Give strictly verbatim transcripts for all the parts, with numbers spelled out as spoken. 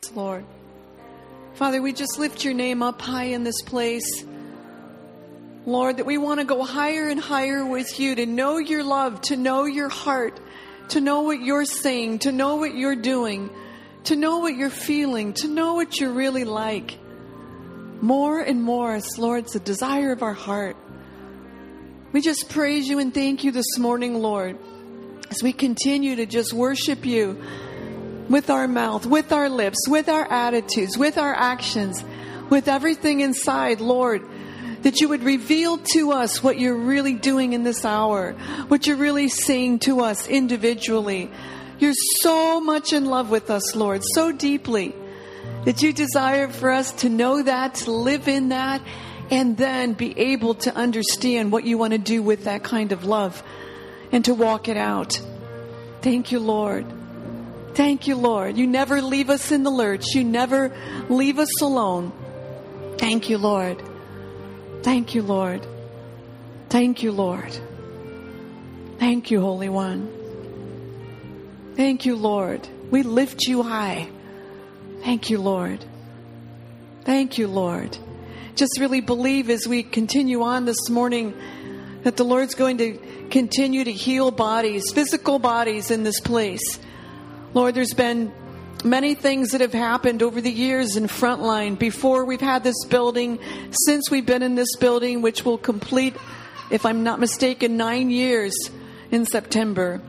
Lord. Father, we just lift your name up high in this place. Lord, that we want to go higher and higher with you, to know your love, to know your heart, to know what you're saying, to know what you're doing, to know what you're feeling, to know what you're really like. More and more, Lord, it's a desire of our heart. We just praise you and thank you this morning, Lord, as we continue to just worship you with our mouth, with our lips, with our attitudes, with our actions, with everything inside, Lord, that you would reveal to us what you're really doing in this hour, what you're really saying to us individually. You're so much in love with us, Lord, so deeply, that you desire for us to know that, to live in that, and then be able to understand what you want to do with that kind of love and to walk it out. Thank you, Lord. Thank you, Lord. You never leave us in the lurch. You never leave us alone. Thank you, Lord. Thank you, Lord. Thank you, Lord. Thank you, Holy One. Thank you, Lord. We lift you high. Thank you, Lord. Thank you, Lord. Just really believe as we continue on this morning that the Lord's going to continue to heal bodies, physical bodies in this place. Lord, there's been many things that have happened over the years in Frontline, before we've had this building, since we've been in this building, which will complete, if I'm not mistaken, nine years in September.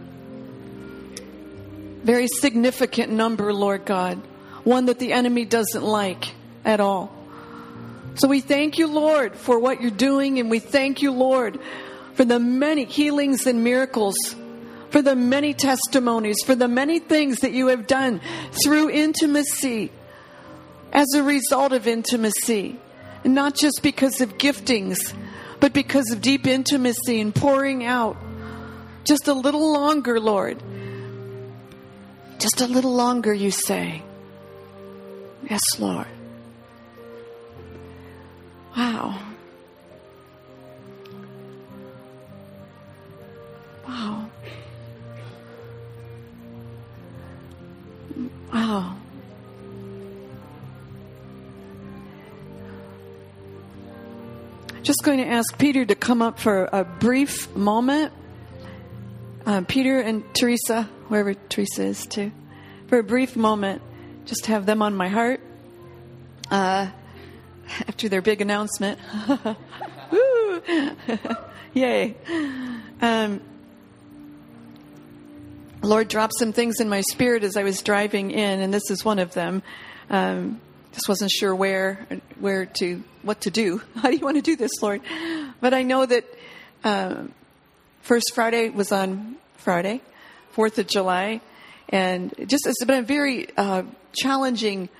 Very significant number, Lord God. One that the enemy doesn't like at all. So we thank you, Lord, for what you're doing, and we thank you, Lord, for the many healings and miracles, for the many testimonies, for the many things that you have done through intimacy, as a result of intimacy. And not just because of giftings, but because of deep intimacy and pouring out. Just a little longer, Lord. Just a little longer, you say. Yes, Lord. Wow. Wow. Wow. Just going to ask Peter to come up for a brief moment. Uh, Peter and Teresa, wherever Teresa is too, for a brief moment. Just have them on my heart. Uh, after their big announcement. Woo! Yay. Um, Lord dropped some things in my spirit as I was driving in, and this is one of them. Um, just wasn't sure where, where to, what to do. How do you want to do this, Lord? But I know that um, First Friday was on Friday, fourth of July, and just it's been a very uh, challenging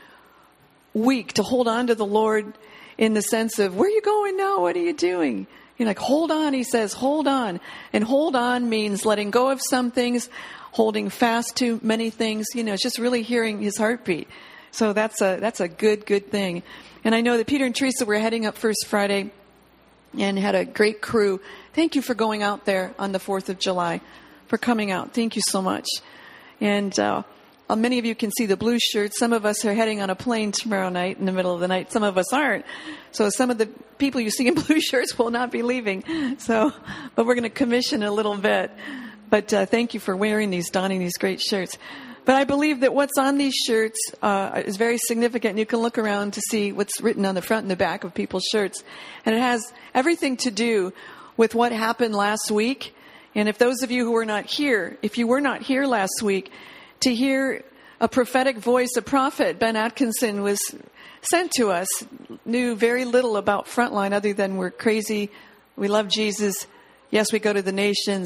week to hold on to the Lord in the sense of, where are you going now? What are you doing? You're like, hold on. He says, hold on. And hold on means letting go of some things, holding fast to many things. You know, it's just really hearing his heartbeat. So that's a, that's a good, good thing. And I know that Peter and Teresa were heading up First Friday and had a great crew. Thank you for going out there on the fourth of July, for coming out. Thank you so much. And, uh, Uh, many of you can see the blue shirts. Some of us are heading on a plane tomorrow night in the middle of the night. Some of us aren't. So some of the people you see in blue shirts will not be leaving. So, but we're going to commission a little bit. But uh, thank you for wearing these, donning these great shirts. But I believe that what's on these shirts uh, is very significant. You can look around to see what's written on the front and the back of people's shirts. And it has everything to do with what happened last week. And if those of you who were not here, if you were not here last week, to hear a prophetic voice, a prophet, Ben Atkinson, was sent to us, knew very little about Frontline other than we're crazy, we love Jesus, yes, we go to the nations,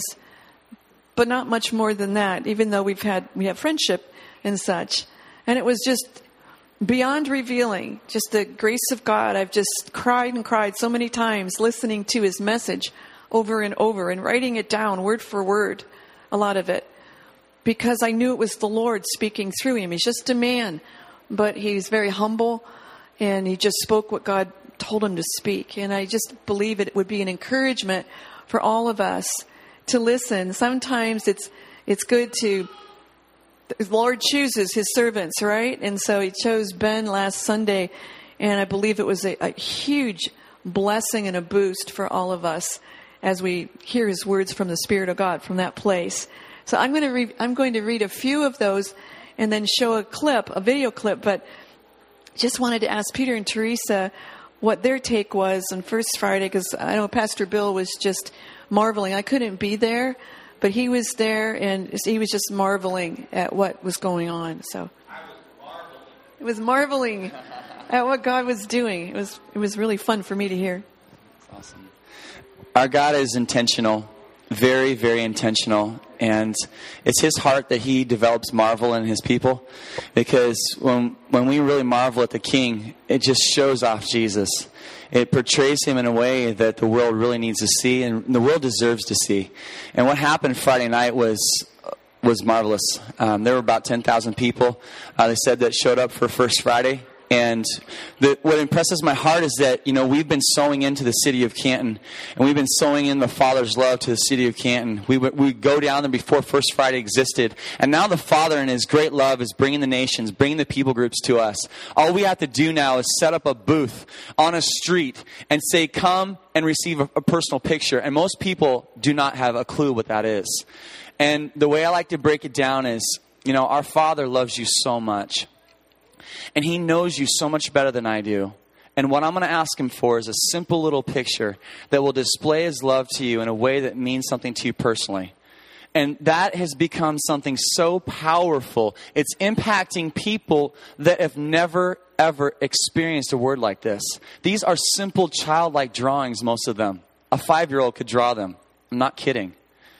but not much more than that, even though we've had, we have friendship and such. And it was just beyond revealing, just the grace of God. I've just cried and cried so many times listening to his message over and over and writing it down word for word, a lot of it. Because I knew it was the Lord speaking through him. He's just a man, but he's very humble, and he just spoke what God told him to speak. And I just believe it would be an encouragement for all of us to listen. Sometimes it's it's good to the Lord chooses his servants, right? And so he chose Ben last Sunday, and I believe it was a, a huge blessing and a boost for all of us as we hear his words from the Spirit of God from that place. So I'm going to re- I'm going to read a few of those and then show a clip, a video clip, but just wanted to ask Peter and Teresa what their take was on First Friday, because I know Pastor Bill was just marveling. I couldn't be there, but he was there, and he was just marveling at what was going on. So I was marveling. It was marveling at what God was doing. It was it was really fun for me to hear. That's awesome. Our God is intentional, very, very intentional. And it's his heart that he develops marvel in his people. Because when when we really marvel at the King, it just shows off Jesus. It portrays him in a way that the world really needs to see, and the world deserves to see. And what happened Friday night was was marvelous. Um, there were about ten thousand people, uh, they said, that showed up for First Friday. And the, what impresses my heart is that, you know, we've been sowing into the city of Canton, and we've been sowing in the Father's love to the city of Canton. We we go down there before First Friday existed, and now the Father in his great love is bringing the nations, bringing the people groups to us. All we have to do now is set up a booth on a street and say, come and receive a, a personal picture. And most people do not have a clue what that is. And the way I like to break it down is, you know, our Father loves you so much. And he knows you so much better than I do. And what I'm going to ask him for is a simple little picture that will display his love to you in a way that means something to you personally. And that has become something so powerful. It's impacting people that have never, ever experienced a word like this. These are simple childlike drawings, most of them. A five-year-old could draw them. I'm not kidding.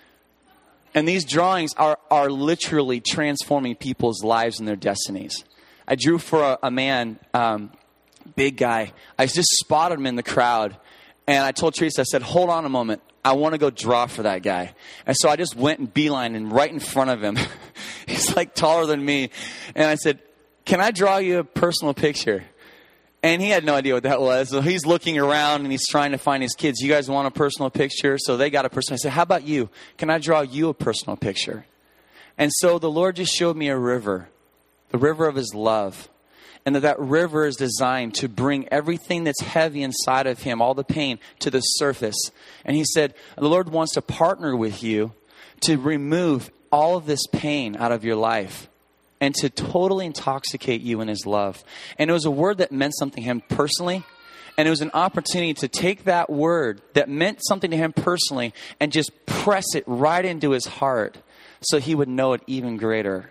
And these drawings are, are literally transforming people's lives and their destinies. I drew for a, a man, um, big guy. I just spotted him in the crowd. And I told Teresa, I said, hold on a moment. I want to go draw for that guy. And so I just went and beeline and right in front of him. He's like taller than me. And I said, can I draw you a personal picture? And he had no idea what that was. So he's looking around and he's trying to find his kids. You guys want a personal picture? So they got a personal. I said, how about you? Can I draw you a personal picture? And so the Lord just showed me a river. The river of his love. And that that river is designed to bring everything that's heavy inside of him, all the pain, to the surface. And he said, the Lord wants to partner with you to remove all of this pain out of your life and to totally intoxicate you in his love. And it was a word that meant something to him personally. And it was an opportunity to take that word that meant something to him personally and just press it right into his heart so he would know it even greater.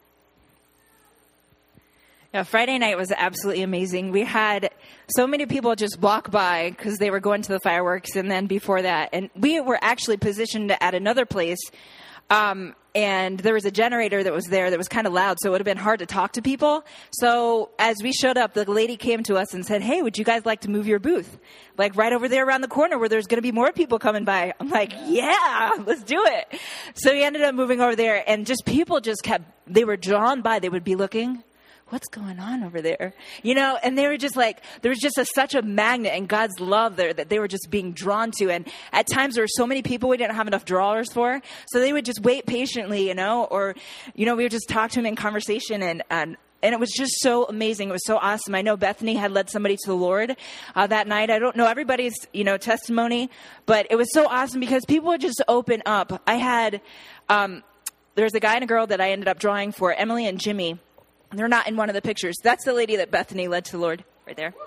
Yeah, Friday night was absolutely amazing. We had so many people just walk by because they were going to the fireworks, and then before that, and we were actually positioned at another place, um, and there was a generator that was there that was kind of loud, so it would have been hard to talk to people. So as we showed up, the lady came to us and said, hey, would you guys like to move your booth? Like right over there around the corner where there's going to be more people coming by. I'm like, yeah, let's do it. So we ended up moving over there, and just people just kept, they were drawn by, they would be looking, what's going on over there? You know, and they were just like, there was just a, such a magnet and God's love there that they were just being drawn to. And at times there were so many people we didn't have enough drawers for. So they would just wait patiently, you know, or, you know, we would just talk to him in conversation, and, and, and it was just so amazing. It was so awesome. I know Bethany had led somebody to the Lord uh, that night. I don't know everybody's, you know, testimony, but it was so awesome because people would just open up. I had, um, there's a guy and a girl that I ended up drawing for, Emily and Jimmy. They're not in one of the pictures. That's the lady that Bethany led to the Lord right there.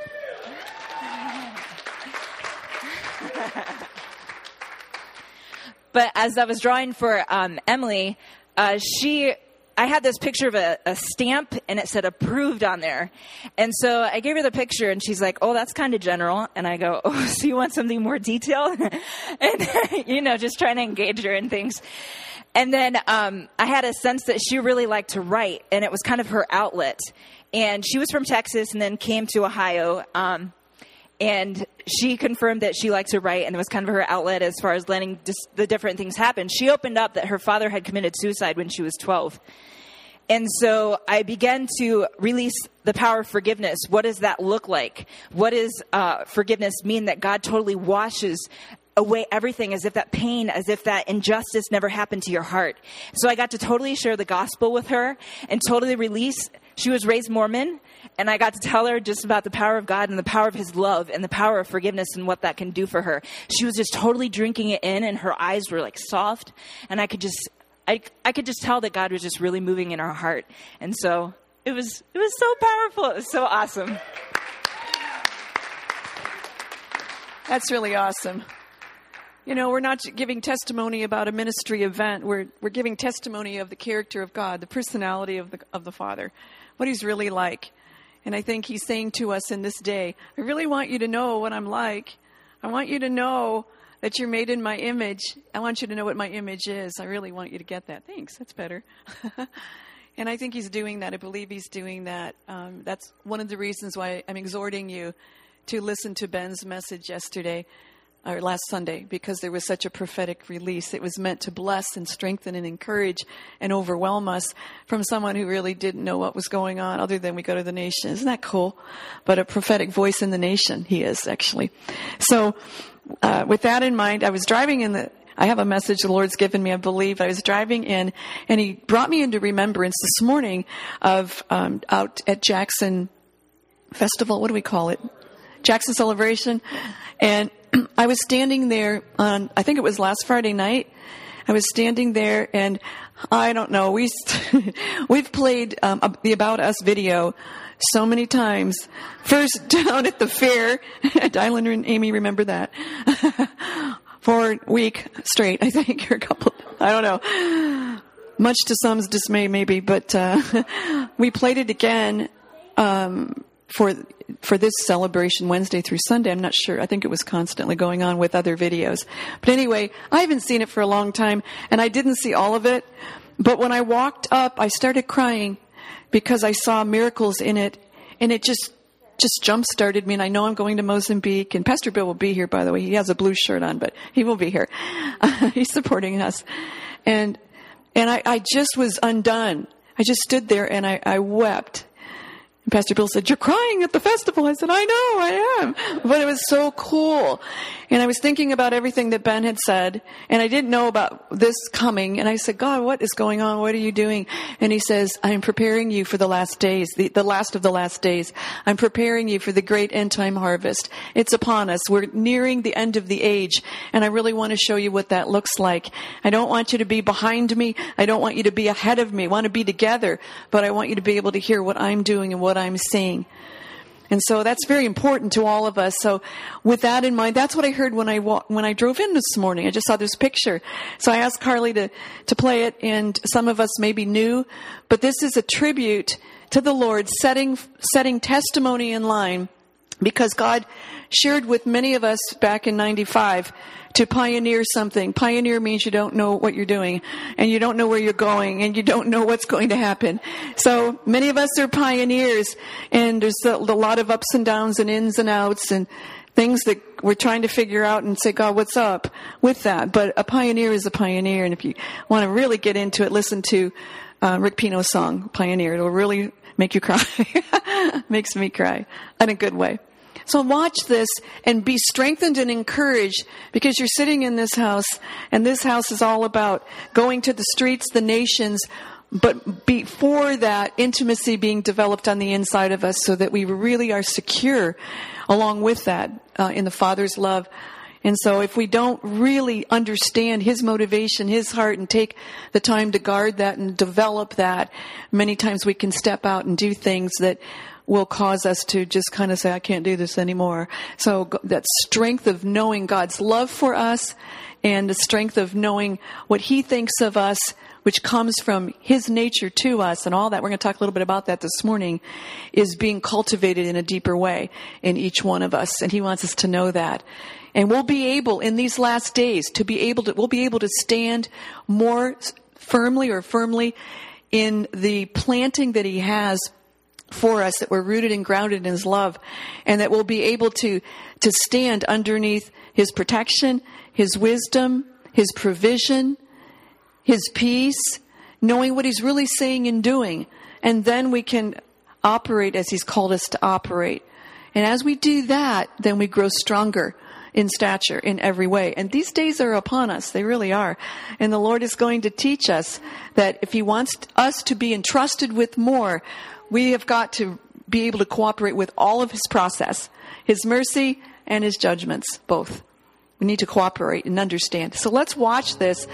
But as I was drawing for um, Emily, uh, she, I had this picture of a, a stamp, and it said approved on there. And so I gave her the picture, and she's like, oh, that's kind of general. And I go, oh, so you want something more detailed? And, you know, just trying to engage her in things. And then um, I had a sense that she really liked to write, and it was kind of her outlet. And she was from Texas and then came to Ohio. Um, and she confirmed that she liked to write, and it was kind of her outlet as far as letting just the different things happen. She opened up that her father had committed suicide when she was twelve. And so I began to release the power of forgiveness. What does that look like? What does uh, forgiveness mean? That God totally washes away everything, as if that pain, as if that injustice never happened to your heart. So I got to totally share the gospel with her and totally release. She was raised Mormon, and I got to tell her just about the power of God and the power of his love and the power of forgiveness and what that can do for her. She was just totally drinking it in, and her eyes were like soft, and I could just, I, I could just tell that God was just really moving in her heart. And so it was, it was so powerful. It was so awesome. That's really awesome. You know, we're not giving testimony about a ministry event. We're we're giving testimony of the character of God, the personality of the of the Father, what he's really like. And I think he's saying to us in this day, I really want you to know what I'm like. I want you to know that you're made in my image. I want you to know what my image is. I really want you to get that. Thanks. That's better. And I think he's doing that. I believe he's doing that. Um, that's one of the reasons why I'm exhorting you to listen to Ben's message yesterday. Or last Sunday, because there was such a prophetic release. It was meant to bless and strengthen and encourage and overwhelm us from someone who really didn't know what was going on other than we go to the nation. Isn't that cool? But a prophetic voice in the nation, he is actually. So uh, with that in mind, I was driving in the, I have a message the Lord's given me, I believe. I was driving in, and he brought me into remembrance this morning of um, out at Jackson Festival. What do we call it? Jackson Celebration. And I was standing there on, I think it was last Friday night. I was standing there, and I don't know, we, we've played um, the About Us video so many times. First down at the fair, Dylan and Amy remember that, for a week straight, I think, or a couple, I don't know. Much to some's dismay, maybe, but uh, we played it again um, for for this celebration Wednesday through Sunday. I'm not sure. I think it was constantly going on with other videos. But anyway, I haven't seen it for a long time, and I didn't see all of it. But when I walked up, I started crying because I saw miracles in it, and it just just jump-started me. And I know I'm going to Mozambique, and Pastor Bill will be here, by the way. He has a blue shirt on, but he will be here. Uh, he's supporting us. And and I, I just was undone. I just stood there, and I, I wept. And Pastor Bill said, "You're crying at the festival." I said, "I know, I am." But it was so cool. And I was thinking about everything that Ben had said, and I didn't know about this coming. And I said, "God, what is going on? What are you doing?" And he says, "I'm preparing you for the last days, the, the last of the last days. I'm preparing you for the great end time harvest. It's upon us. We're nearing the end of the age, and I really want to show you what that looks like. I don't want you to be behind me. I don't want you to be ahead of me. I want to be together, but I want you to be able to hear what I'm doing and what I'm seeing." And so that's very important to all of us. So with that in mind, that's what I heard when I wa- when I drove in this morning. I just saw this picture. So I asked Carly to, to play it, and some of us may be new, but this is a tribute to the Lord, setting setting testimony in line, because God shared with many of us back in ninety-five to pioneer something. Pioneer means you don't know what you're doing, and you don't know where you're going, and you don't know what's going to happen. So many of us are pioneers, and there's a, a lot of ups and downs and ins and outs and things that we're trying to figure out and say, "God, what's up with that?" But a pioneer is a pioneer, and if you want to really get into it, listen to uh, Rick Pino's song, Pioneer. It'll really make you cry. Makes me cry in a good way. So watch this and be strengthened and encouraged, because you're sitting in this house, and this house is all about going to the streets, the nations, but before that, intimacy being developed on the inside of us so that we really are secure along with that uh, in the Father's love. And so if we don't really understand His motivation, His heart, and take the time to guard that and develop that, many times we can step out and do things that will cause us to just kind of say, "I can't do this anymore." So that strength of knowing God's love for us, and the strength of knowing what He thinks of us, which comes from His nature to us, and all that, we're going to talk a little bit about that this morning, is being cultivated in a deeper way in each one of us. And He wants us to know that. And we'll be able, in these last days, to be able to, we'll be able to stand more firmly or firmly in the planting that He has for us, that we're rooted and grounded in His love, and that we'll be able to, to stand underneath His protection, His wisdom, His provision, His peace, knowing what He's really saying and doing. And then we can operate as He's called us to operate. And as we do that, then we grow stronger in stature in every way. And these days are upon us. They really are. And the Lord is going to teach us that if he wants us to be entrusted with more, we have got to be able to cooperate with all of his process, his mercy and his judgments, both. We need to cooperate and understand. So let's watch this.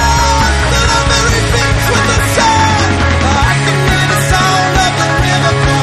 River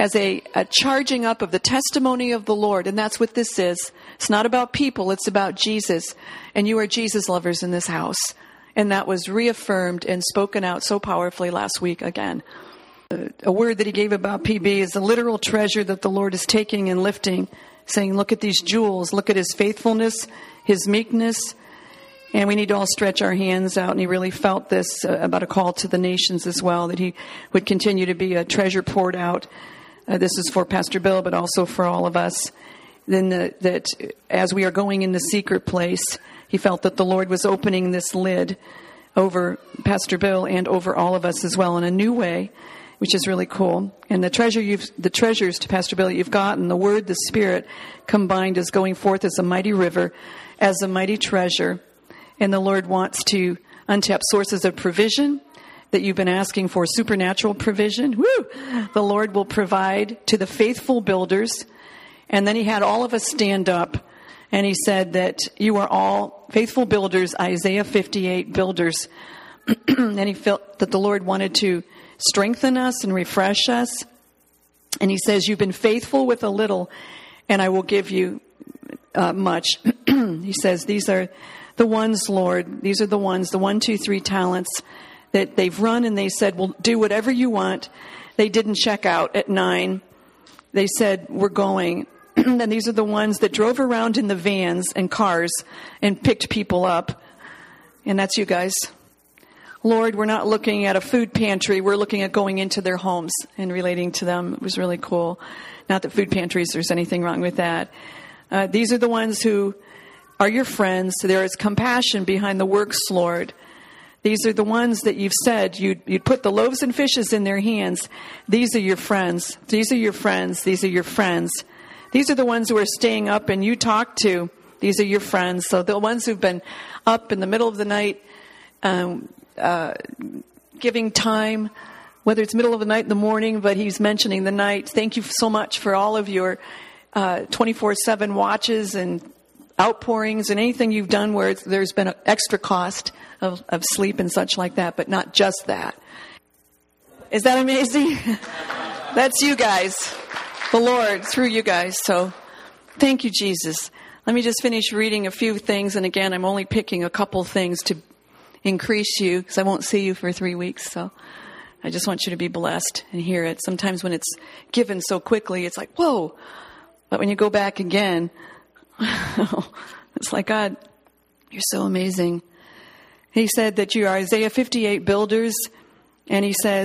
as a, a charging up of the testimony of the Lord. And that's what this is. It's not about people. It's about Jesus. And you are Jesus lovers in this house. And that was reaffirmed and spoken out so powerfully last week again. A word that he gave about P B is a literal treasure that the Lord is taking and lifting, saying, look at these jewels. Look at his faithfulness, his meekness. And we need to all stretch our hands out. And he really felt this uh, about a call to the nations as well, that he would continue to be a treasure poured out. Uh, this is for Pastor Bill, but also for all of us. Then the, that as we are going in the secret place, he felt that the Lord was opening this lid over Pastor Bill and over all of us as well in a new way, which is really cool. And the treasure you've, the treasures to Pastor Bill you've gotten, the Word, the Spirit combined is going forth as a mighty river, as a mighty treasure. And the Lord wants to untap sources of provision that you've been asking for, supernatural provision. Woo! The Lord will provide to the faithful builders. And then he had all of us stand up, and he said that you are all faithful builders, Isaiah fifty-eight builders. And he felt that the Lord wanted to strengthen us and refresh us. And he says, you've been faithful with a little, and I will give you uh, much. He says, these are the ones, Lord, these are the ones, the one, two, three talents that they've run, and they said, well, do whatever you want. They didn't check out at nine. They said, we're going. And these are the ones that drove around in the vans and cars and picked people up. And that's you guys. Lord, we're not looking at a food pantry. We're looking at going into their homes and relating to them. It was really cool. Not that food pantries, there's anything wrong with that. Uh, these are the ones who are your friends. There is compassion behind the works, Lord. These are the ones that you've said you'd, you'd put the loaves and fishes in their hands. These are your friends. These are your friends. These are your friends. These are the ones who are staying up and you talk to. These are your friends. So the ones who've been up in the middle of the night, um, uh, giving time, whether it's middle of the night, in the morning, but he's mentioning the night. Thank you so much for all of your uh, twenty-four seven watches and outpourings and anything you've done where it's, there's been an extra cost of, of sleep and such like that, but not just that. Is that amazing? That's you guys. The Lord through you guys. So thank you, Jesus. Let me just finish reading a few things. And again, I'm only picking a couple things to increase you because I won't see you for three weeks. So I just want you to be blessed and hear it. Sometimes when it's given so quickly, it's like, whoa. But when you go back again, it's like, God, you're so amazing. He said that you are Isaiah fifty-eight builders. And he says,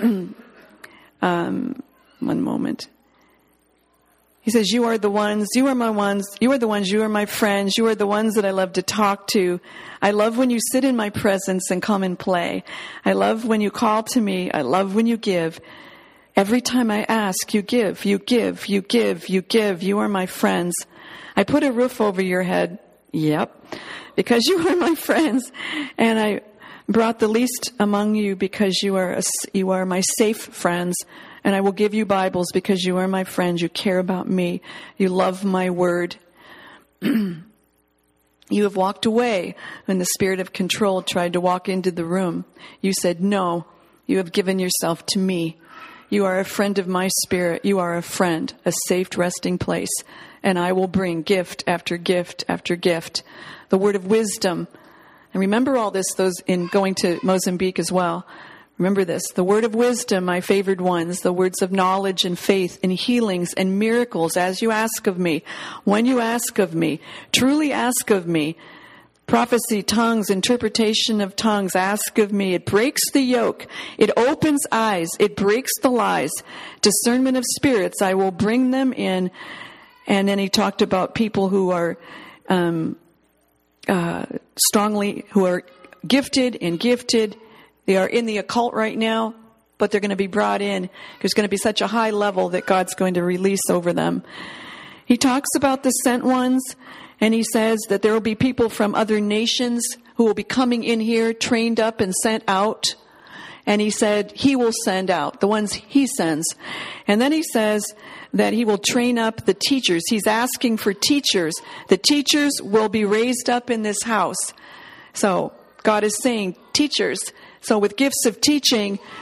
um, one moment. He says, you are the ones, you are my ones, you are the ones, you are my friends, you are the ones that I love to talk to. I love when you sit in my presence and come and play. I love when you call to me. I love when you give. Every time I ask, you give, you give, you give, you give. You are my friends. I put a roof over your head. Yep. Because you are my friends. And I brought the least among you because you are, a, you are my safe friends. And I will give you Bibles because you are my friends. You care about me. You love my word. You have walked away when the spirit of control tried to walk into the room. You said, no, you have given yourself to me. You are a friend of my spirit. You are a friend, a safe resting place. And I will bring gift after gift after gift. The word of wisdom. And remember all this, those in going to Mozambique as well. Remember this, the word of wisdom, my favored ones, the words of knowledge and faith and healings and miracles as you ask of me. When you ask of me, truly ask of me. Prophecy, tongues, interpretation of tongues, ask of me. It breaks the yoke. It opens eyes. It breaks the lies. Discernment of spirits, I will bring them in. And then he talked about people who are um, uh, strongly, who are gifted and gifted. They are in the occult right now, but they're going to be brought in. There's going to be such a high level that God's going to release over them. He talks about the sent ones, and he says that there will be people from other nations who will be coming in here, trained up and sent out. And he said he will send out the ones he sends. And then he says that he will train up the teachers. He's asking for teachers. The teachers will be raised up in this house. So God is saying teachers. So with gifts of teaching,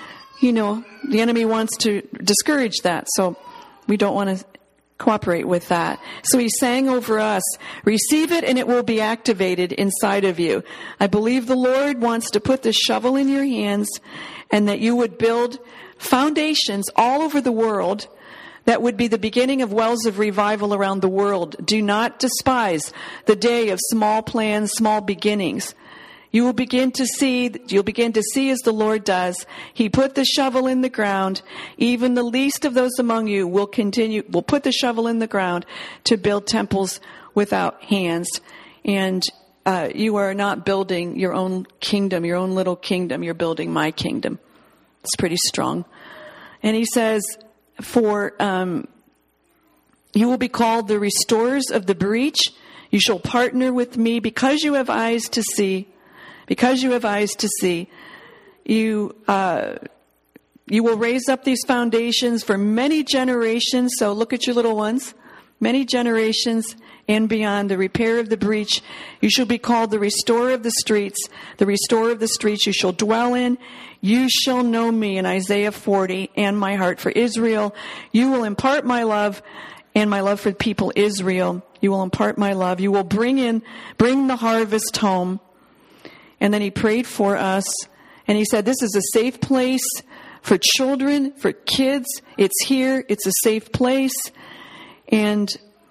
you know, the enemy wants to discourage that. So we don't want to cooperate with that. So he's saying over us, receive it and it will be activated inside of you. I believe the Lord wants to put this shovel in your hands and that you would build foundations all over the world that would be the beginning of wells of revival around the world. Do not despise the day of small plans, small beginnings. You will begin to see, you'll begin to see as the Lord does. He put the shovel in the ground. Even the least of those among you will continue, will put the shovel in the ground to build temples without hands. And uh, you are not building your own kingdom, your own little kingdom. You're building my kingdom. It's pretty strong. And he says, for um, you will be called the restorers of the breach. You shall partner with me because you have eyes to see. Because you have eyes to see, you uh, you will raise up these foundations for many generations. So look at your little ones. Many generations and beyond. The repair of the breach. You shall be called the restorer of the streets. The restorer of the streets you shall dwell in. You shall know me in Isaiah forty and my heart for Israel. You will impart my love and my love for people Israel. You will impart my love. You will bring in, bring the harvest home. And then he prayed for us, and he said, this is a safe place for children, for kids. It's here. It's a safe place. And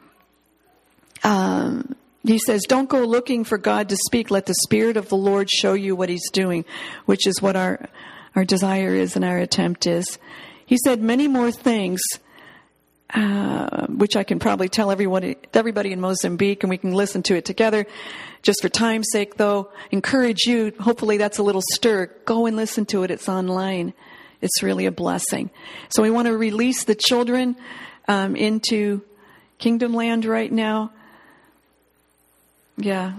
um, he says, don't go looking for God to speak. Let the Spirit of the Lord show you what he's doing, which is what our, our desire is and our attempt is. He said many more things, uh, which I can probably tell everyone, everybody in Mozambique, and we can listen to it together. Just for time's sake, though, encourage you. Hopefully that's a little stir. Go and listen to it. It's online. It's really a blessing. So we want to release the children um, into Kingdom Land right now. Yeah.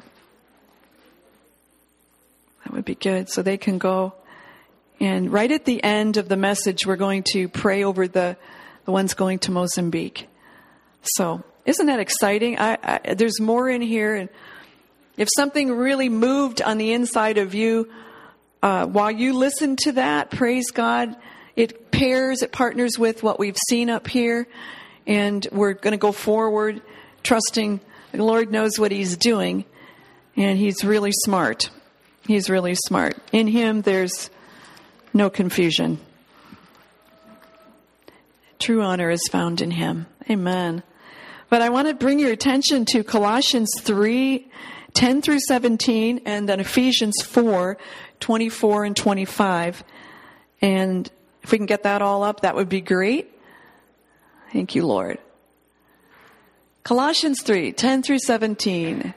That would be good. So they can go. And right at the end of the message, we're going to pray over the, the ones going to Mozambique. So isn't that exciting? I, I, there's more in here. And if something really moved on the inside of you, uh, while you listen to that, praise God, it pairs, it partners with what we've seen up here. And we're going to go forward, trusting the Lord knows what he's doing. And he's really smart. He's really smart. In him, there's no confusion. True honor is found in him. Amen. But I want to bring your attention to Colossians three, ten through seventeen, and then Ephesians four, twenty-four and twenty-five. And if we can get that all up, that would be great. Thank you, Lord. Colossians three, ten through seventeen.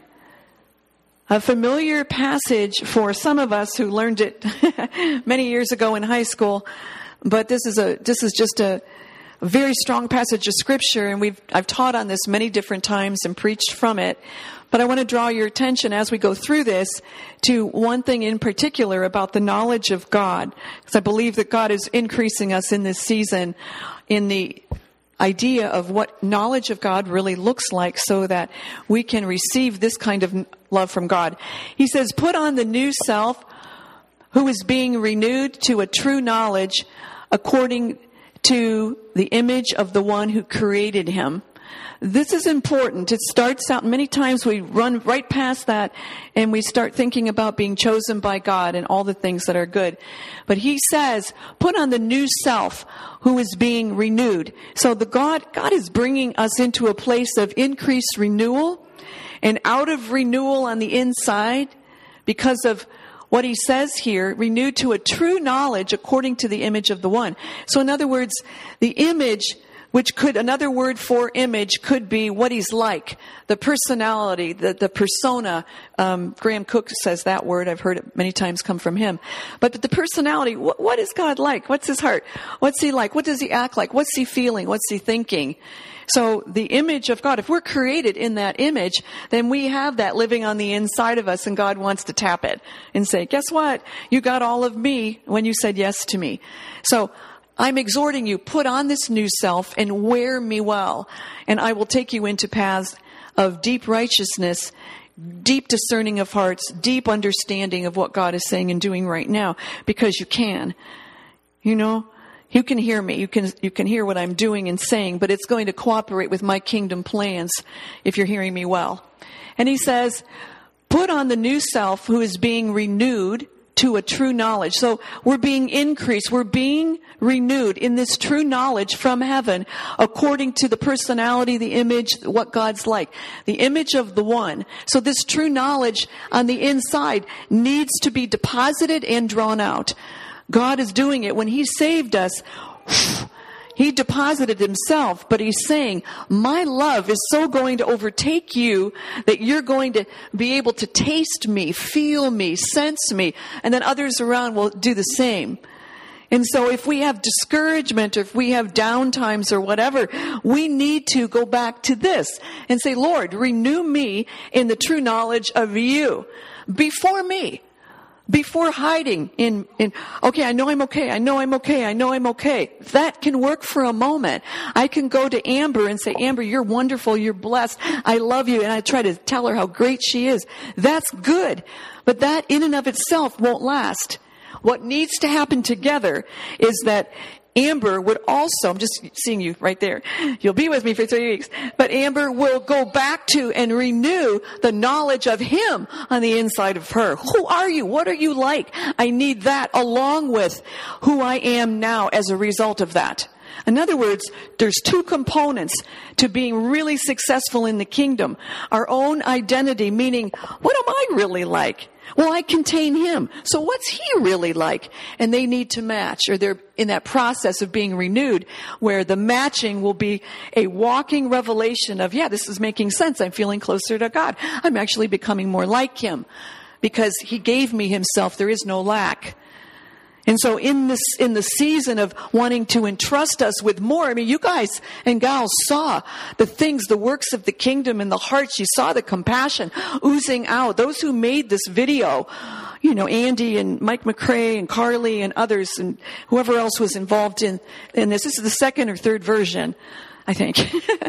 A familiar passage for some of us who learned it many years ago in high school. But this is a this is just a A very strong passage of scripture, and we've I've taught on this many different times and preached from it. But I want to draw your attention as we go through this to one thing in particular about the knowledge of God, because I believe that God is increasing us in this season in the idea of what knowledge of God really looks like, so that we can receive this kind of love from God. He says, "Put on the new self, who is being renewed to a true knowledge according to the image of the one who created him." This is important. It starts out, many times we run right past that and we start thinking about being chosen by God and all the things that are good. But he says, put on the new self who is being renewed. So the God, God is bringing us into a place of increased renewal, and out of renewal on the inside, because of what he says here, renewed to a true knowledge according to the image of the one. So in other words, the image, which could, another word for image could be what he's like, the personality, the, the persona. Um, Graham Cook says that word. I've heard it many times come from him. But the personality, what, what is God like? What's his heart? What's he like? What does he act like? What's he feeling? What's he thinking? So the image of God, if we're created in that image, then we have that living on the inside of us, and God wants to tap it and say, guess what? You got all of me when you said yes to me. So I'm exhorting you, put on this new self and wear me well, and I will take you into paths of deep righteousness, deep discerning of hearts, deep understanding of what God is saying and doing right now, because you can. You know, you can hear me. You can, you can hear what I'm doing and saying, but it's going to cooperate with my kingdom plans if you're hearing me well. And he says, put on the new self who is being renewed to a true knowledge. So we're being increased. We're being renewed in this true knowledge from heaven according to the personality, the image, what God's like. The image of the one. So this true knowledge on the inside needs to be deposited and drawn out. God is doing it. When He saved us, He deposited Himself, but He's saying, my love is so going to overtake you that you're going to be able to taste me, feel me, sense me, and then others around will do the same. And so if we have discouragement, or if we have down times or whatever, we need to go back to this and say, Lord, renew me in the true knowledge of you before me. Before hiding in, in, okay, I know I'm okay, I know I'm okay, I know I'm okay. That can work for a moment. I can go to Amber and say, Amber, you're wonderful, you're blessed, I love you, and I try to tell her how great she is. That's good. But that in and of itself won't last. What needs to happen together is that Amber would also, I'm just seeing you right there. You'll be with me for three weeks. But Amber will go back to and renew the knowledge of Him on the inside of her. Who are you? What are you like? I need that along with who I am now as a result of that. In other words, there's two components to being really successful in the kingdom. Our own identity, meaning, what am I really like? Well, I contain Him. So what's He really like? And they need to match, or they're in that process of being renewed, where the matching will be a walking revelation of, yeah, this is making sense. I'm feeling closer to God. I'm actually becoming more like Him because He gave me Himself. There is no lack. And so in this, in the season of wanting to entrust us with more, I mean, you guys and gals saw the things, the works of the kingdom in the hearts. You saw the compassion oozing out. Those who made this video, you know, Andy and Mike McCrae and Carly and others and whoever else was involved in, in this. This is the second or third version, I think.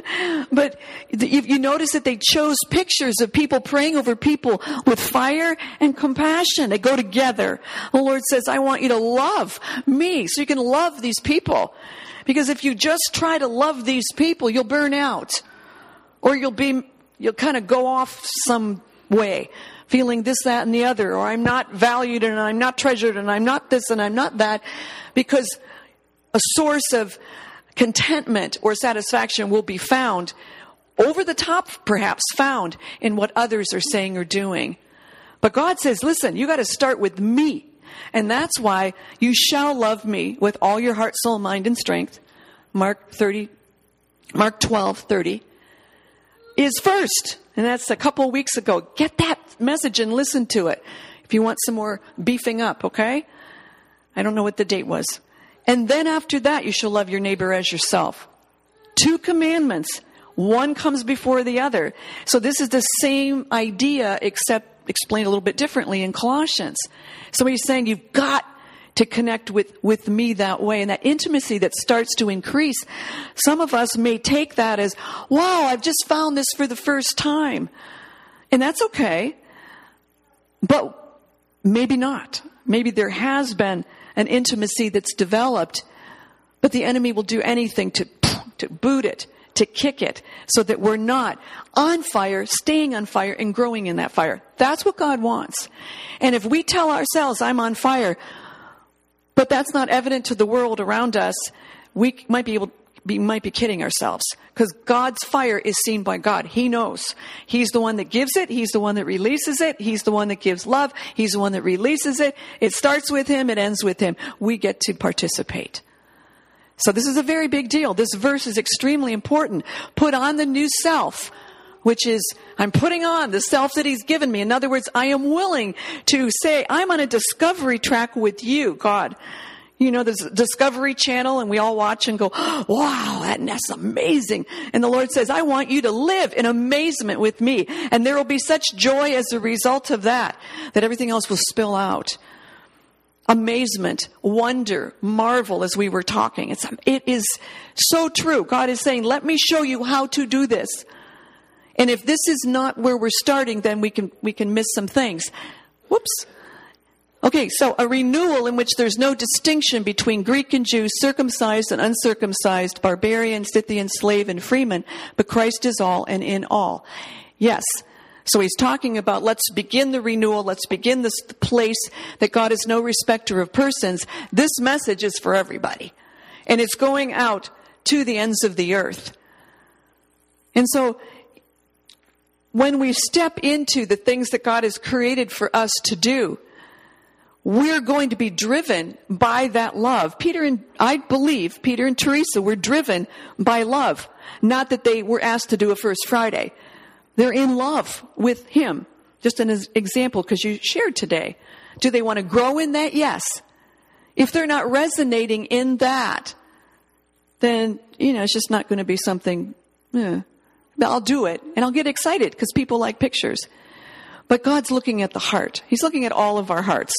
But you, you notice that they chose pictures of people praying over people with fire and compassion. They go together. The Lord says, I want you to love me so you can love these people. Because if you just try to love these people, you'll burn out. Or you'll be, you'll kind of go off some way, feeling this, that, and the other. Or I'm not valued and I'm not treasured and I'm not this and I'm not that. Because a source of contentment or satisfaction will be found over the top, perhaps found in what others are saying or doing. But God says, listen, you got to start with me. And that's why you shall love me with all your heart, soul, mind, and strength. Mark thirty, Mark twelve thirty is first. And that's a couple weeks ago. Get that message and listen to it if you want some more beefing up, okay? I don't know what the date was. And then after that, you shall love your neighbor as yourself. Two commandments. One comes before the other. So this is the same idea, except explained a little bit differently in Colossians. So he's saying you've got to connect with, with me that way. And that intimacy that starts to increase. Some of us may take that as, wow, I've just found this for the first time. And that's okay. But maybe not. Maybe there has been an intimacy that's developed, but the enemy will do anything to, to boot it, to kick it, so that we're not on fire, staying on fire, and growing in that fire. That's what God wants. And if we tell ourselves, I'm on fire, but that's not evident to the world around us, we might be able we might be kidding ourselves, because God's fire is seen by God. He knows. He's the one that gives it. He's the one that releases it. He's the one that gives love. He's the one that releases it. It starts with Him. It ends with Him. We get to participate. So this is a very big deal. This verse is extremely important. Put on the new self, which is, I'm putting on the self that He's given me. In other words, I am willing to say, I'm on a discovery track with you, God. You know, there's a Discovery Channel and we all watch and go, wow, that, that's amazing. And the Lord says, I want you to live in amazement with me. And there will be such joy as a result of that, that everything else will spill out. Amazement, wonder, marvel, as we were talking. It's, it is so true. God is saying, let me show you how to do this. And if this is not where we're starting, then we can, we can miss some things. Whoops. Okay, so a renewal in which there's no distinction between Greek and Jew, circumcised and uncircumcised, barbarian, Scythian, slave, and freeman, but Christ is all and in all. Yes. So he's talking about let's begin the renewal, let's begin this place that God is no respecter of persons. This message is for everybody. And it's going out to the ends of the earth. And so when we step into the things that God has created for us to do, we're going to be driven by that love. Peter and I believe Peter and Teresa were driven by love. Not that they were asked to do a First Friday. They're in love with him. Just an example, because you shared today. Do they want to grow in that? Yes. If they're not resonating in that, then, you know, it's just not going to be something, eh, I'll do it. And I'll get excited because people like pictures. But God's looking at the heart. He's looking at all of our hearts.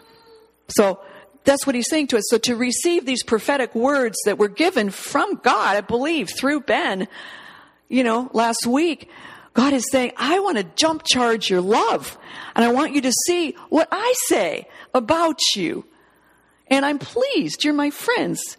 So that's what he's saying to us. So to receive these prophetic words that were given from God, I believe, through Ben, you know, last week, God is saying, I want to jump charge your love. And I want you to see what I say about you. And I'm pleased. You're my friends.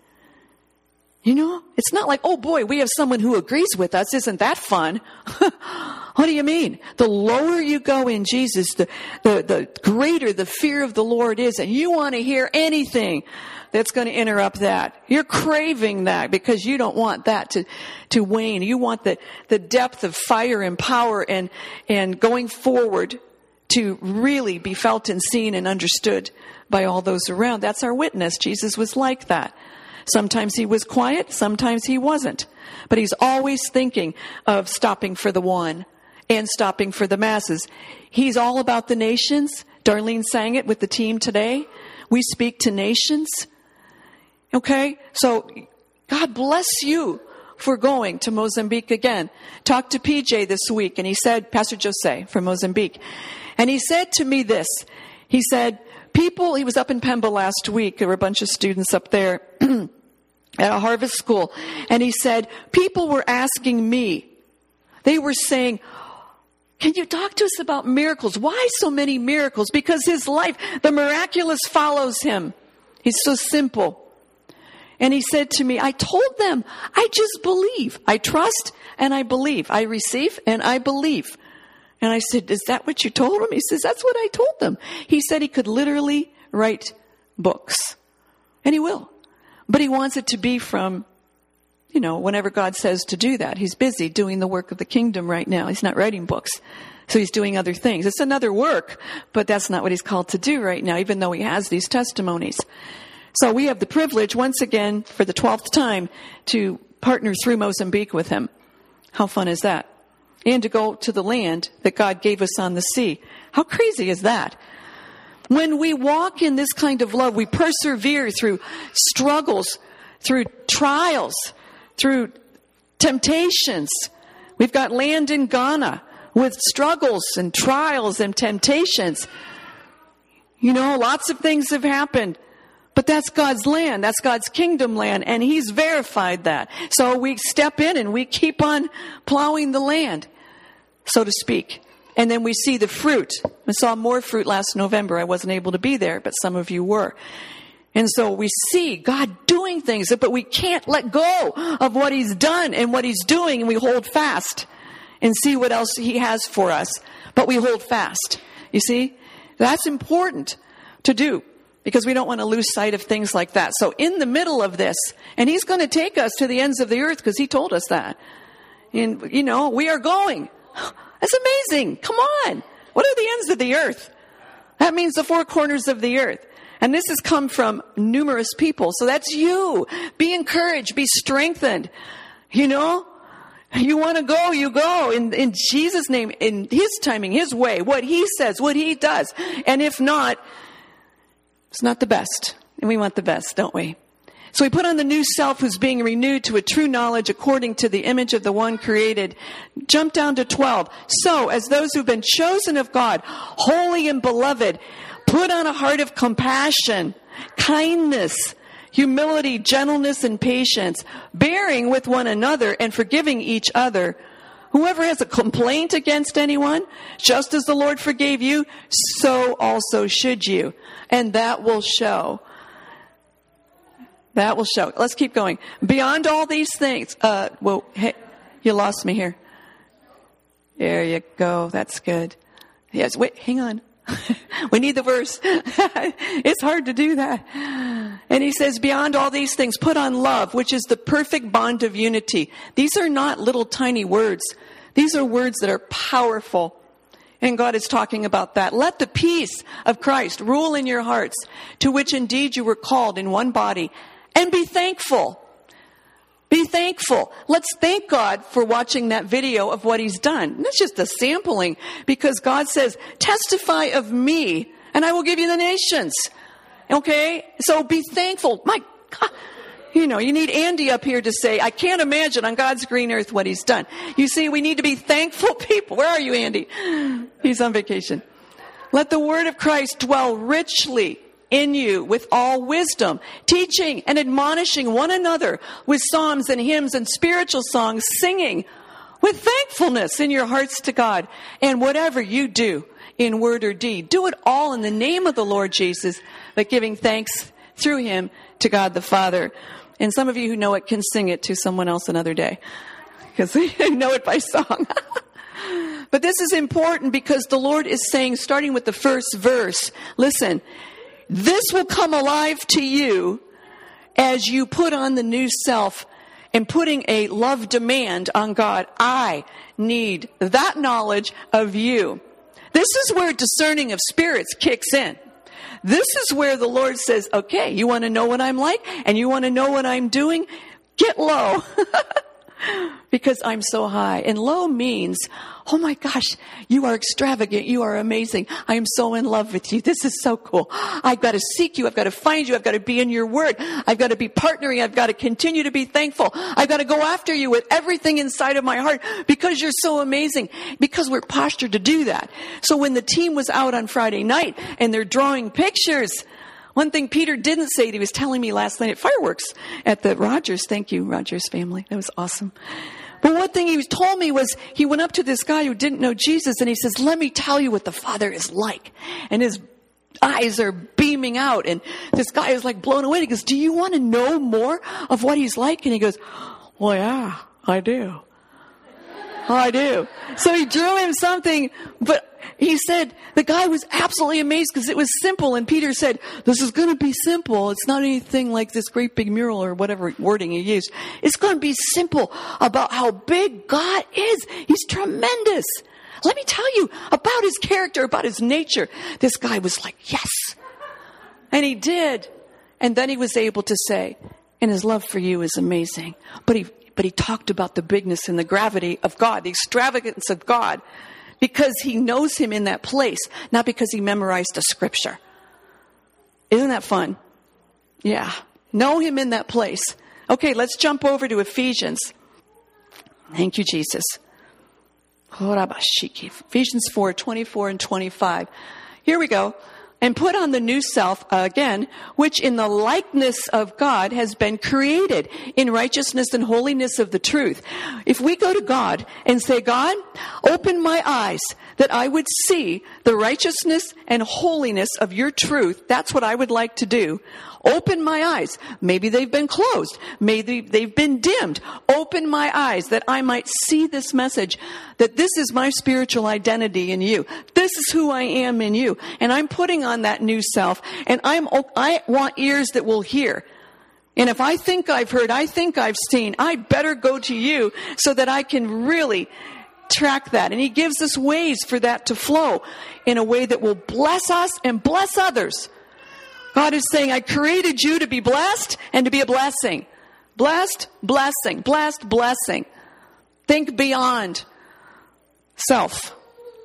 You know, it's not like, oh boy, we have someone who agrees with us. Isn't that fun? What do you mean? The lower you go in Jesus, the, the, the greater the fear of the Lord is. And you want to hear anything that's going to interrupt that. You're craving that because you don't want that to, to wane. You want the, the depth of fire and power and, and going forward to really be felt and seen and understood by all those around. That's our witness. Jesus was like that. Sometimes he was quiet, sometimes he wasn't. But he's always thinking of stopping for the one and stopping for the masses. He's all about the nations. Darlene sang it with the team today. We speak to nations. Okay? So God bless you for going to Mozambique again. Talked to P J this week, and he said, Pastor Jose from Mozambique, and he said to me this. He said, people, he was up in Pemba last week. There were a bunch of students up there at a harvest school. And he said, people were asking me, they were saying, can you talk to us about miracles? Why so many miracles? Because his life, the miraculous follows him. He's so simple. And he said to me, I told them, I just believe. I trust and I believe. I receive and I believe. And I said, is that what you told him? He says, that's what I told them. He said he could literally write books. And he will. But he wants it to be from, you know, whenever God says to do that. He's busy doing the work of the kingdom right now. He's not writing books. So he's doing other things. It's another work, but that's not what he's called to do right now, even though he has these testimonies. So we have the privilege, once again, for the twelfth time, to partner through Mozambique with him. How fun is that? And to go to the land that God gave us on the sea. How crazy is that? When we walk in this kind of love, we persevere through struggles, through trials, through temptations. We've got land in Ghana with struggles and trials and temptations. You know, lots of things have happened. But that's God's land. That's God's kingdom land. And he's verified that. So we step in and we keep on plowing the land, so to speak. And then we see the fruit. I saw more fruit last November. I wasn't able to be there, but some of you were. And so we see God doing things, but we can't let go of what he's done and what he's doing. And we hold fast and see what else he has for us. But we hold fast. You see, that's important to do, because we don't want to lose sight of things like that. So in the middle of this, and he's going to take us to the ends of the earth because he told us that. And, you know, we are going. That's amazing. Come on. What are the ends of the earth? That means the four corners of the earth. And this has come from numerous people. So that's you. Be encouraged. Be strengthened. You know, you want to go, you go in, in Jesus' name, in his timing, his way, what he says, what he does. And if not, it's not the best. And we want the best, don't we? So we put on the new self who's being renewed to a true knowledge according to the image of the one created. Jump down to twelve. So, as those who've been chosen of God, holy and beloved, put on a heart of compassion, kindness, humility, gentleness, and patience, bearing with one another and forgiving each other. Whoever has a complaint against anyone, just as the Lord forgave you, so also should you. And that will show. That will show. Let's keep going. Beyond all these things. Uh, whoa, hey, you lost me here. There you go. That's good. Yes, wait, hang on. We need the verse. It's hard to do that. And he says, beyond all these things, put on love, which is the perfect bond of unity. These are not little tiny words. These are words that are powerful. And God is talking about that. Let the peace of Christ rule in your hearts, to which indeed you were called in one body, and be thankful. Be thankful. Let's thank God for watching that video of what he's done. That's just a sampling, because God says, testify of me and I will give you the nations. Okay? So be thankful. My God. You know, you need Andy up here to say, I can't imagine on God's green earth what he's done. You see, we need to be thankful people. Where are you, Andy? He's on vacation. Let the word of Christ dwell richly in you with all wisdom, teaching and admonishing one another with psalms and hymns and spiritual songs, singing with thankfulness in your hearts to God. And whatever you do in word or deed, do it all in the name of the Lord Jesus, but giving thanks through him to God the Father. And some of you who know it can sing it to someone else another day, because we know it by song. But this is important because the Lord is saying, starting with the first verse, listen, this will come alive to you as you put on the new self and putting a love demand on God. I need that knowledge of you. This is where discerning of spirits kicks in. This is where the Lord says, okay, you want to know what I'm like and you want to know what I'm doing? Get low. Because I'm so high. And low means, oh my gosh, you are extravagant. You are amazing. I am so in love with you. This is so cool. I've got to seek you. I've got to find you. I've got to be in your word. I've got to be partnering. I've got to continue to be thankful. I've got to go after you with everything inside of my heart because you're so amazing. Because we're postured to do that. So when the team was out on Friday night and they're drawing pictures, one thing Peter didn't say that he was telling me last night at fireworks at the Rogers. Thank you, Rogers family. That was awesome. But one thing he told me was he went up to this guy who didn't know Jesus and he says, let me tell you what the Father is like. And his eyes are beaming out. And this guy is like blown away. He goes, do you want to know more of what he's like? And he goes, well, yeah, I do. I do. So he drew him something, but he said the guy was absolutely amazed because it was simple. And Peter said, this is going to be simple. It's not anything like this great big mural or whatever wording he used. It's going to be simple about how big God is. He's tremendous. Let me tell you about his character, about his nature. This guy was like, yes. And he did. And then he was able to say, and his love for you is amazing. But he But he talked about the bigness and the gravity of God, the extravagance of God, because he knows him in that place, not because he memorized a scripture. Isn't that fun? Yeah. Know him in that place. Okay, let's jump over to Ephesians. Thank you, Jesus. Ephesians four, twenty-four and twenty-five. Here we go. And put on the new self uh, again, which in the likeness of God has been created in righteousness and holiness of the truth. If we go to God and say, God, open my eyes that I would see the righteousness and holiness of your truth. That's what I would like to do. Open my eyes. Maybe they've been closed. Maybe they've been dimmed. Open my eyes that I might see this message, that this is my spiritual identity in you. This is who I am in you. And I'm putting on that new self. And I'm, I want ears that will hear. And if I think I've heard, I think I've seen, I better go to you so that I can really track that. And he gives us ways for that to flow in a way that will bless us and bless others. God is saying, I created you to be blessed and to be a blessing. Blessed, blessing, blessed, blessing. Think beyond self.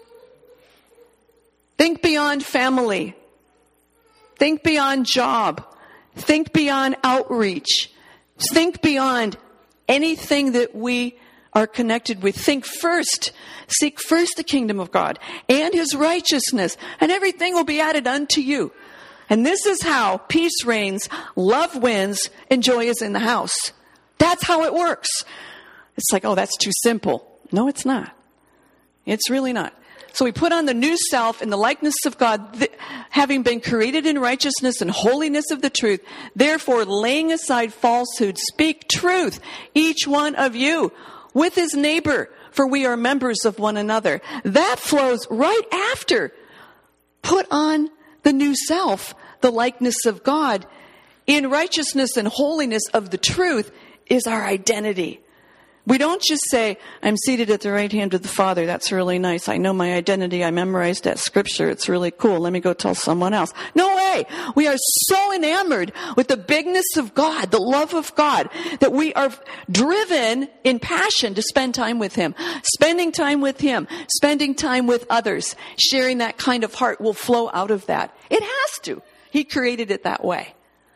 Think beyond family. Think beyond job. Think beyond outreach. Think beyond anything that we are connected with. Think first. Seek first the kingdom of God and his righteousness, and everything will be added unto you. And this is how peace reigns, love wins, and joy is in the house. That's how it works. It's like, oh, that's too simple. No, it's not. It's really not. So we put on the new self in the likeness of God, th- having been created in righteousness and holiness of the truth. Therefore, laying aside falsehood, speak truth, each one of you, with his neighbor, for we are members of one another. That flows right after. Put on the new self, the likeness of God, in righteousness and holiness of the truth is our identity. We don't just say, I'm seated at the right hand of the Father. That's really nice. I know my identity. I memorized that scripture. It's really cool. Let me go tell someone else. No way. We are so enamored with the bigness of God, the love of God, that we are driven in passion to spend time with him. Spending time with him, spending time with others, sharing that kind of heart will flow out of that. It has to. He created it that way.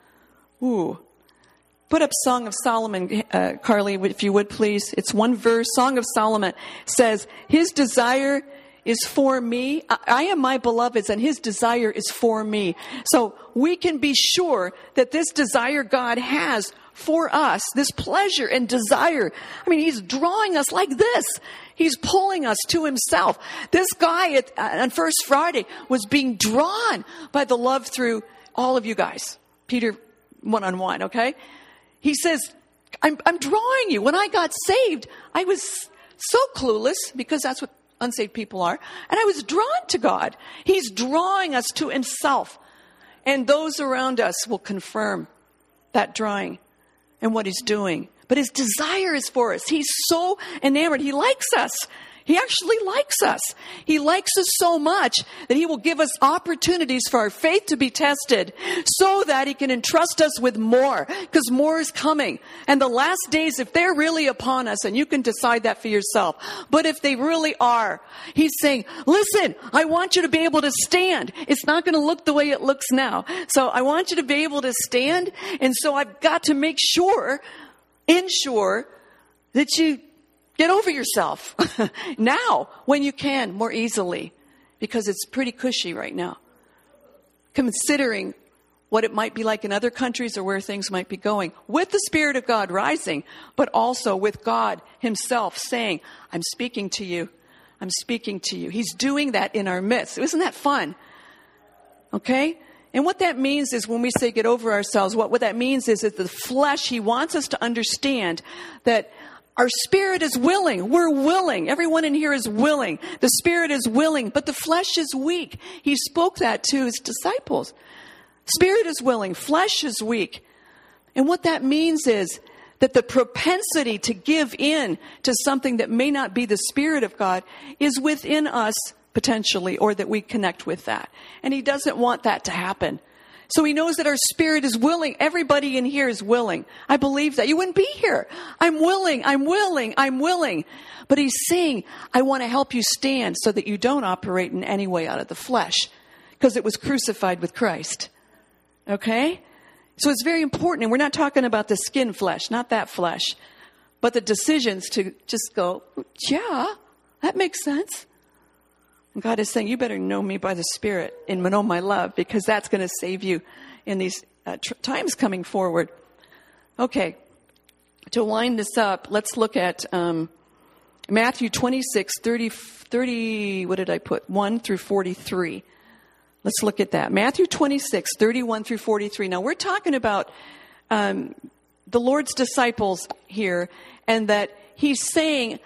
Ooh. Put up Song of Solomon, uh, Carly, if you would, please. It's one verse. Song of Solomon says, his desire is for me. I, I am my beloved's, and his desire is for me. So we can be sure that this desire God has for us, this pleasure and desire, I mean, he's drawing us like this. He's pulling us to himself. This guy at, uh, on First Friday was being drawn by the love through all of you guys. Peter, one-on-one, okay? He says, I'm, I'm drawing you. When I got saved, I was so clueless, because that's what unsaved people are. And I was drawn to God. He's drawing us to himself. And those around us will confirm that drawing and what he's doing. But his desire is for us. He's so enamored. He likes us. He actually likes us. He likes us so much that he will give us opportunities for our faith to be tested so that he can entrust us with more, because more is coming. And the last days, if they're really upon us, and you can decide that for yourself, but if they really are, he's saying, listen, I want you to be able to stand. It's not going to look the way it looks now. So I want you to be able to stand. And so I've got to make sure, ensure that you get over yourself now when you can, more easily, because it's pretty cushy right now. Considering what it might be like in other countries or where things might be going, with the Spirit of God rising, but also with God himself saying, I'm speaking to you. I'm speaking to you. He's doing that in our midst. Isn't that fun? Okay? And what that means is, when we say get over ourselves, what, what that means is that the flesh, he wants us to understand that our spirit is willing. We're willing. Everyone in here is willing. The spirit is willing, but the flesh is weak. He spoke that to his disciples. Spirit is willing. Flesh is weak. And what that means is that the propensity to give in to something that may not be the Spirit of God is within us potentially, or that we connect with that. And he doesn't want that to happen. So he knows that our spirit is willing. Everybody in here is willing. I believe that. You wouldn't be here. I'm willing. I'm willing. I'm willing. But he's saying, I want to help you stand so that you don't operate in any way out of the flesh, because it was crucified with Christ. Okay? So it's very important. And we're not talking about the skin flesh, not that flesh, but the decisions to just go, yeah, that makes sense. And God is saying, you better know me by the Spirit and know my love, because that's going to save you in these uh, tr- times coming forward. Okay, to wind this up, let's look at um, Matthew twenty-six, thirty, thirty, what did I put? one through forty-three. Let's look at that. Matthew twenty-six, thirty-one through forty-three. Now, we're talking about um, the Lord's disciples here, and that he's saying,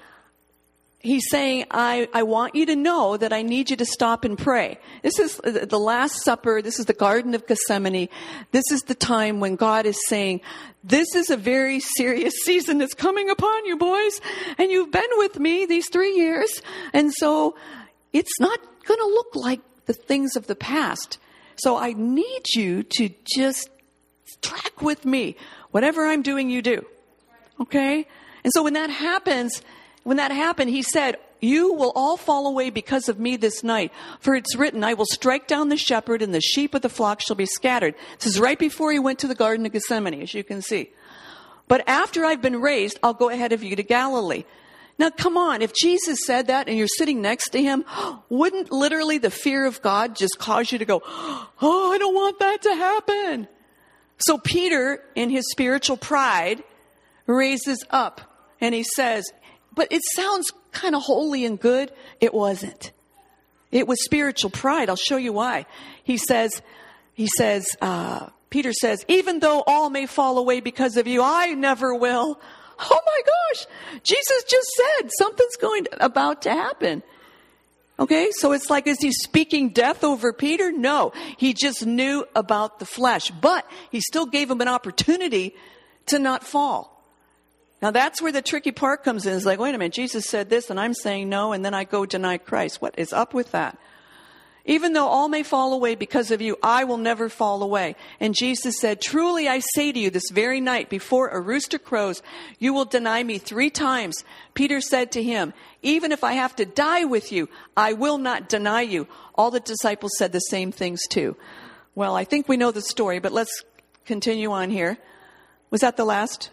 He's saying, I, I want you to know that I need you to stop and pray. This is the Last Supper. This is the Garden of Gethsemane. This is the time when God is saying, this is a very serious season that's coming upon you, boys. And you've been with me these three years. And so it's not going to look like the things of the past. So I need you to just track with me. Whatever I'm doing, you do. Okay? And so when that happens, When that happened, he said, you will all fall away because of me this night. For it's written, I will strike down the shepherd, and the sheep of the flock shall be scattered. This is right before he went to the Garden of Gethsemane, as you can see. But after I've been raised, I'll go ahead of you to Galilee. Now, come on. If Jesus said that and you're sitting next to him, wouldn't literally the fear of God just cause you to go, oh, I don't want that to happen? So Peter, in his spiritual pride, raises up and he says, but it sounds kind of holy and good. It wasn't. It was spiritual pride. I'll show you why. He says, he says, uh, Peter says, even though all may fall away because of you, I never will. Oh my gosh. Jesus just said something's going to, about to happen. Okay. So it's like, is he speaking death over Peter? No, he just knew about the flesh, but he still gave him an opportunity to not fall. Now that's where the tricky part comes in. It's like, wait a minute, Jesus said this and I'm saying no, and then I go deny Christ. What is up with that? Even though all may fall away because of you, I will never fall away. And Jesus said, truly I say to you, this very night before a rooster crows, you will deny me three times. Peter said to him, even if I have to die with you, I will not deny you. All the disciples said the same things too. Well, I think we know the story, but let's continue on here. Was that the last?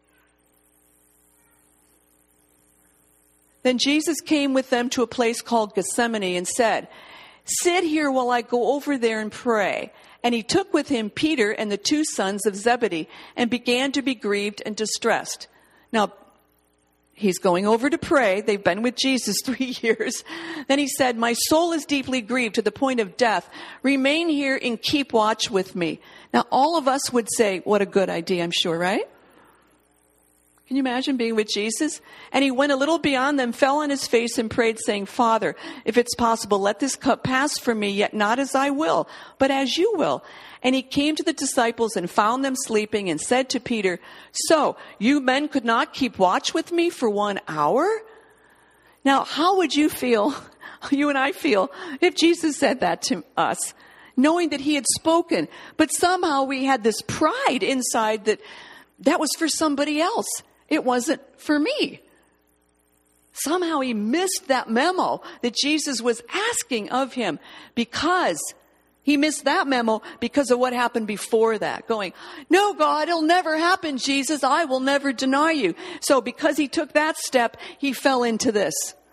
Then Jesus came with them to a place called Gethsemane and said, sit here while I go over there and pray. And he took with him Peter and the two sons of Zebedee and began to be grieved and distressed. Now, he's going over to pray. They've been with Jesus three years. Then he said, my soul is deeply grieved to the point of death. Remain here and keep watch with me. Now, all of us would say, what a good idea, I'm sure, right? Can you imagine being with Jesus? And he went a little beyond them, fell on his face and prayed, saying, Father, if it's possible, let this cup pass from me, yet not as I will, but as you will. And he came to the disciples and found them sleeping and said to Peter, so you men could not keep watch with me for one hour? Now, how would you feel, you and I feel, if Jesus said that to us, knowing that he had spoken, but somehow we had this pride inside that that was for somebody else. It wasn't for me. Somehow he missed that memo that Jesus was asking of him because he missed that memo because of what happened before that. Going, no, God, it'll never happen, Jesus. I will never deny you. So because he took that step, he fell into this.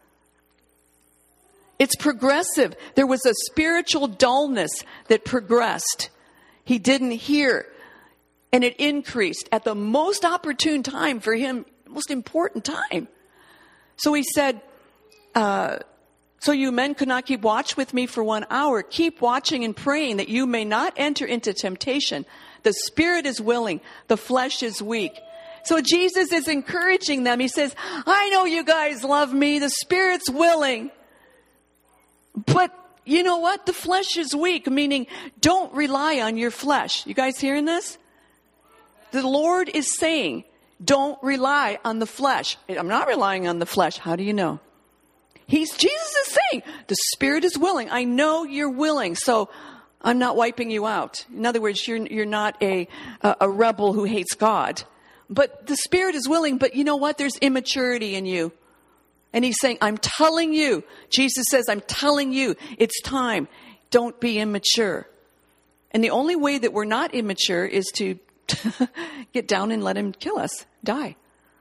It's progressive. There was a spiritual dullness that progressed. He didn't hear. And it increased at the most opportune time for him, most important time. So he said, uh, so you men could not keep watch with me for one hour. Keep watching and praying that you may not enter into temptation. The spirit is willing, the flesh is weak. So Jesus is encouraging them. He says, I know you guys love me. The spirit's willing. But you know what? The flesh is weak, meaning don't rely on your flesh. You guys hearing this? The Lord is saying, don't rely on the flesh. I'm not relying on the flesh. How do you know? He's, Jesus is saying, the spirit is willing. I know you're willing, so I'm not wiping you out. In other words, you're, you're not a, a, a rebel who hates God. But the spirit is willing, but you know what? There's immaturity in you. And he's saying, I'm telling you. Jesus says, I'm telling you, it's time. Don't be immature. And the only way that we're not immature is to get down and let him kill us. Die.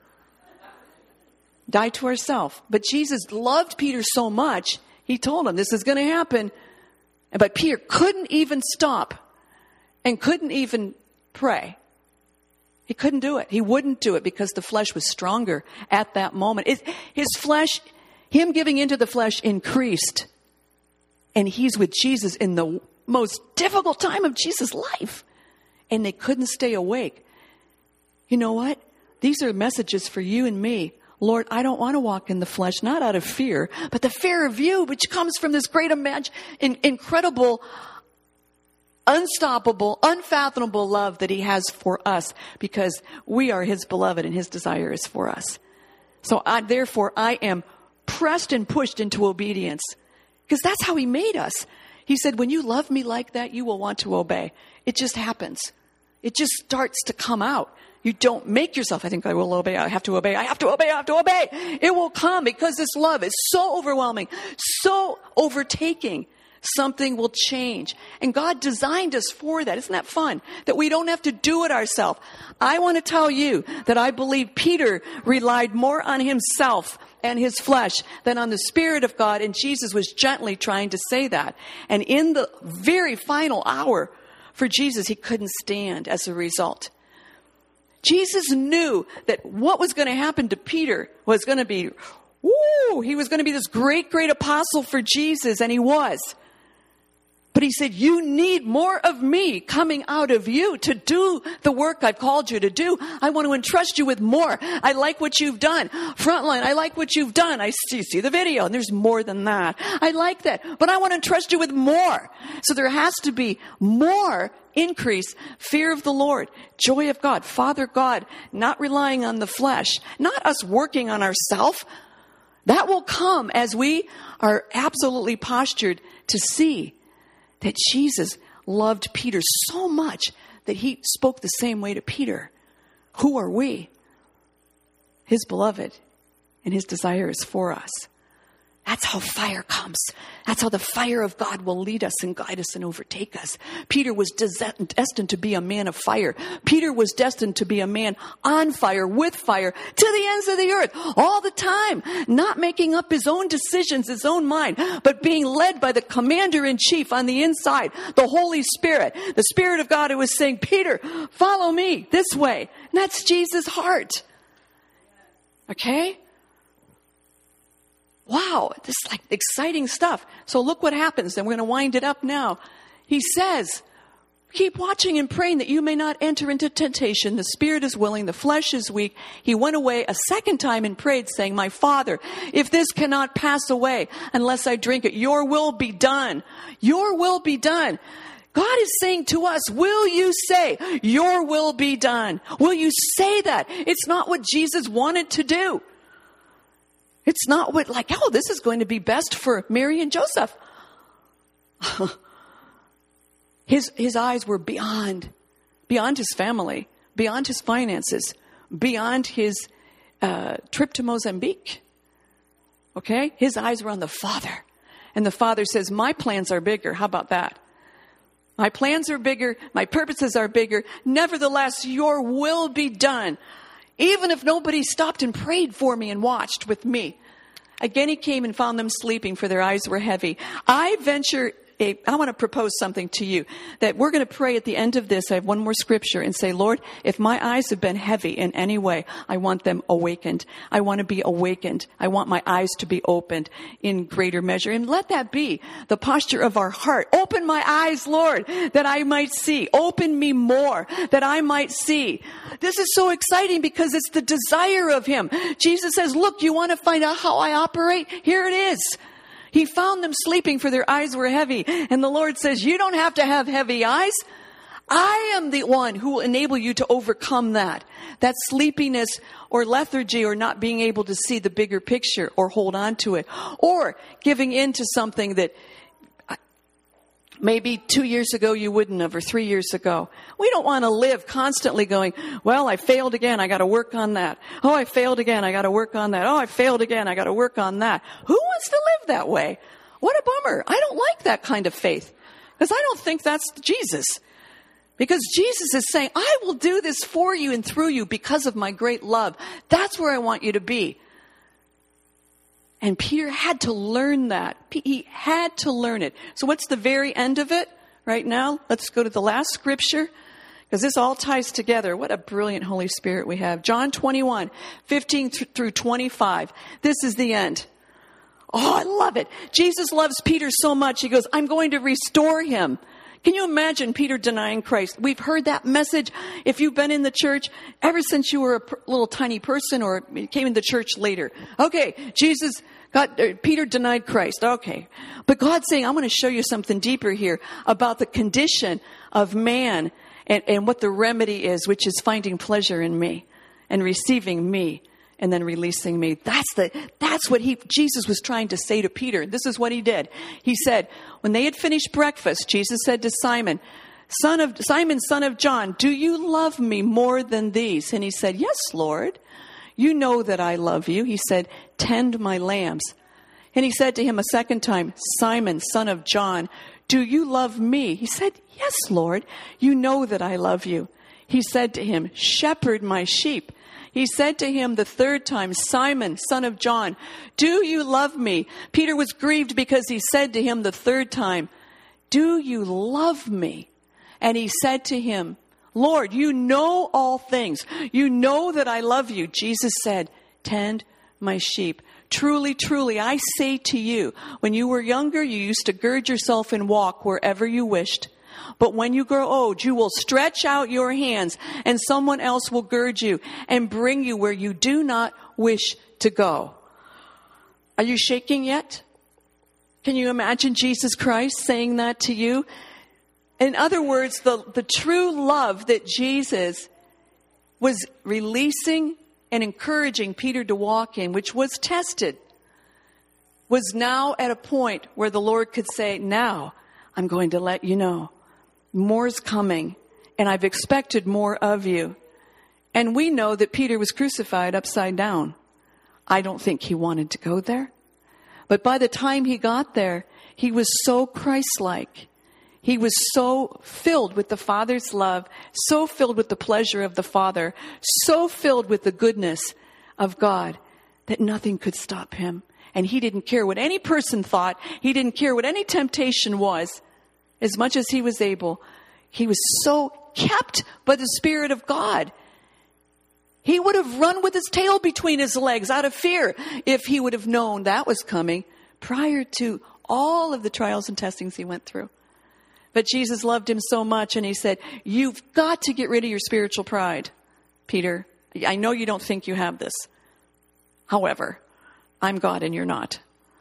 Die to ourselves. But Jesus loved Peter so much, he told him this is going to happen. But Peter couldn't even stop and couldn't even pray. He couldn't do it. He wouldn't do it because the flesh was stronger at that moment. It, his flesh, him giving into the flesh increased. And he's with Jesus in the most difficult time of Jesus' life. And they couldn't stay awake. You know what? These are messages for you and me. Lord, I don't want to walk in the flesh, not out of fear, but the fear of you, which comes from this great, imag- in- incredible, unstoppable, unfathomable love that he has for us because we are his beloved and his desire is for us. So I, therefore, I am pressed and pushed into obedience because that's how he made us. He said, when you love me like that, you will want to obey. It just happens. It just starts to come out. You don't make yourself, I think I will obey, I have to obey, I have to obey, I have to obey. It will come because this love is so overwhelming, so overtaking. Something will change. And God designed us for that. Isn't that fun? That we don't have to do it ourselves. I want to tell you that I believe Peter relied more on himself and his flesh than on the Spirit of God. And Jesus was gently trying to say that. And in the very final hour for Jesus, he couldn't stand as a result. Jesus knew that what was going to happen to Peter was going to be, woo, he was going to be this great, great apostle for Jesus, and he was. But he said, you need more of me coming out of you to do the work I've called you to do. I want to entrust you with more. I like what you've done. Frontline, I like what you've done. I see, see the video, and there's more than that. I like that, but I want to entrust you with more. So there has to be more increase, fear of the Lord, joy of God, Father God, not relying on the flesh, not us working on ourselves. That will come as we are absolutely postured to see that Jesus loved Peter so much that he spoke the same way to Peter. Who are we? His beloved, and his desire is for us. That's how fire comes. That's how the fire of God will lead us and guide us and overtake us. Peter was destined to be a man of fire. Peter was destined to be a man on fire, with fire, to the ends of the earth, all the time. Not making up his own decisions, his own mind, but being led by the commander-in-chief on the inside, the Holy Spirit, the Spirit of God who was saying, Peter, follow me this way. And that's Jesus' heart. Okay? Wow, this is like exciting stuff. So look what happens, and we're going to wind it up now. He says, keep watching and praying that you may not enter into temptation. The spirit is willing, the flesh is weak. He went away a second time and prayed, saying, my Father, if this cannot pass away unless I drink it, your will be done. Your will be done. God is saying to us, will you say, your will be done? Will you say that? It's not what Jesus wanted to do. It's not what, like, oh, this is going to be best for Mary and Joseph. his, his eyes were beyond, beyond his family, beyond his finances, beyond his uh, trip to Mozambique. Okay? His eyes were on the Father. And the Father says, my plans are bigger. How about that? My plans are bigger. My purposes are bigger. Nevertheless, your will be done. Even if nobody stopped and prayed for me and watched with me. Again, he came and found them sleeping, for their eyes were heavy. I venture, a, I want to propose something to you, that we're going to pray at the end of this. I have one more scripture and say, Lord, if my eyes have been heavy in any way, I want them awakened. I want to be awakened. I want my eyes to be opened in greater measure. And let that be the posture of our heart. Open my eyes, Lord, that I might see. Open me more, that I might see. This is so exciting because it's the desire of him. Jesus says, look, you want to find out how I operate? Here it is. He found them sleeping, for their eyes were heavy. And the Lord says, you don't have to have heavy eyes. I am the one who will enable you to overcome that. That sleepiness or lethargy or not being able to see the bigger picture or hold on to it. Or giving in to something that maybe two years ago you wouldn't have, or three years ago. We don't want to live constantly going, well, I failed again, I got to work on that. Oh, I failed again, I got to work on that. Oh, I failed again, I got to work on that. Who wants to live that way? What a bummer. I don't like that kind of faith, because I don't think that's Jesus. Because Jesus is saying, I will do this for you and through you because of my great love. That's where I want you to be. And Peter had to learn that. He had to learn it. So what's the very end of it right now? Let's go to the last scripture, because this all ties together. What a brilliant Holy Spirit we have. John twenty-one, fifteen through twenty-five. This is the end. Oh, I love it. Jesus loves Peter so much. He goes, I'm going to restore him. Can you imagine Peter denying Christ? We've heard that message. If you've been in the church ever since you were a p- little tiny person, or came into church later. Okay, Jesus, God, uh, Peter denied Christ. Okay. But God's saying, I'm going to show you something deeper here about the condition of man and, and what the remedy is, which is finding pleasure in me and receiving me and then releasing me. That's the, that's what he, Jesus was trying to say to Peter. This is what he did. He said, when they had finished breakfast, Jesus said to Simon, son of, Simon, son of John, do you love me more than these? And he said, yes, Lord. You know that I love you. He said, tend my lambs. And he said to him a second time, Simon, son of John, do you love me? He said, yes, Lord. You know that I love you. He said to him, shepherd my sheep. He said to him the third time, Simon, son of John, do you love me? Peter was grieved because he said to him the third time, do you love me? And he said to him, Lord, you know all things. You know that I love you. Jesus said, tend my sheep. Truly, truly, I say to you, when you were younger, you used to gird yourself and walk wherever you wished. But when you grow old, you will stretch out your hands and someone else will gird you and bring you where you do not wish to go. Are you shaking yet? Can you imagine Jesus Christ saying that to you? In other words, the, the true love that Jesus was releasing and encouraging Peter to walk in, which was tested, was now at a point where the Lord could say, now I'm going to let you know. More's coming, and I've expected more of you. And we know that Peter was crucified upside down. I don't think he wanted to go there. But by the time he got there, he was so Christ-like. He was so filled with the Father's love, so filled with the pleasure of the Father, so filled with the goodness of God that nothing could stop him. And he didn't care what any person thought. He didn't care what any temptation was. As much as he was able, he was so kept by the Spirit of God. He would have run with his tail between his legs out of fear if he would have known that was coming prior to all of the trials and testings he went through. But Jesus loved him so much, and he said, you've got to get rid of your spiritual pride, Peter. I know you don't think you have this. However, I'm God and you're not.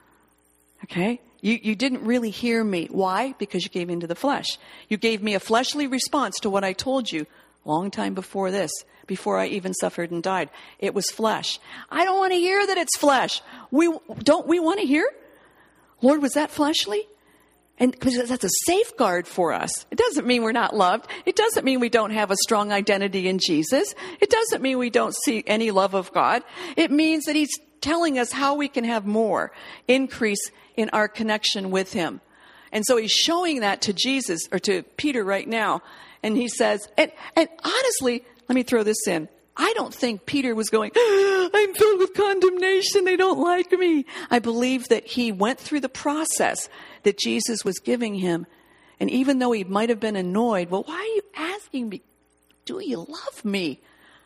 Okay? You, you didn't really hear me. Why? Because you gave into the flesh. You gave me a fleshly response to what I told you a long time before this, before I even suffered and died. It was flesh. I don't want to hear that it's flesh. We don't we want to hear? Lord, was that fleshly? And because that's a safeguard for us. It doesn't mean we're not loved. It doesn't mean we don't have a strong identity in Jesus. It doesn't mean we don't see any love of God. It means that he's telling us how we can have more increase in our connection with him. And so he's showing that to Jesus, or to Peter right now. And he says, and, and honestly, let me throw this in. I don't think Peter was going, I'm filled with condemnation. They don't like me. I believe that he went through the process that Jesus was giving him. And even though he might have been annoyed, well, why are you asking me? Do you love me?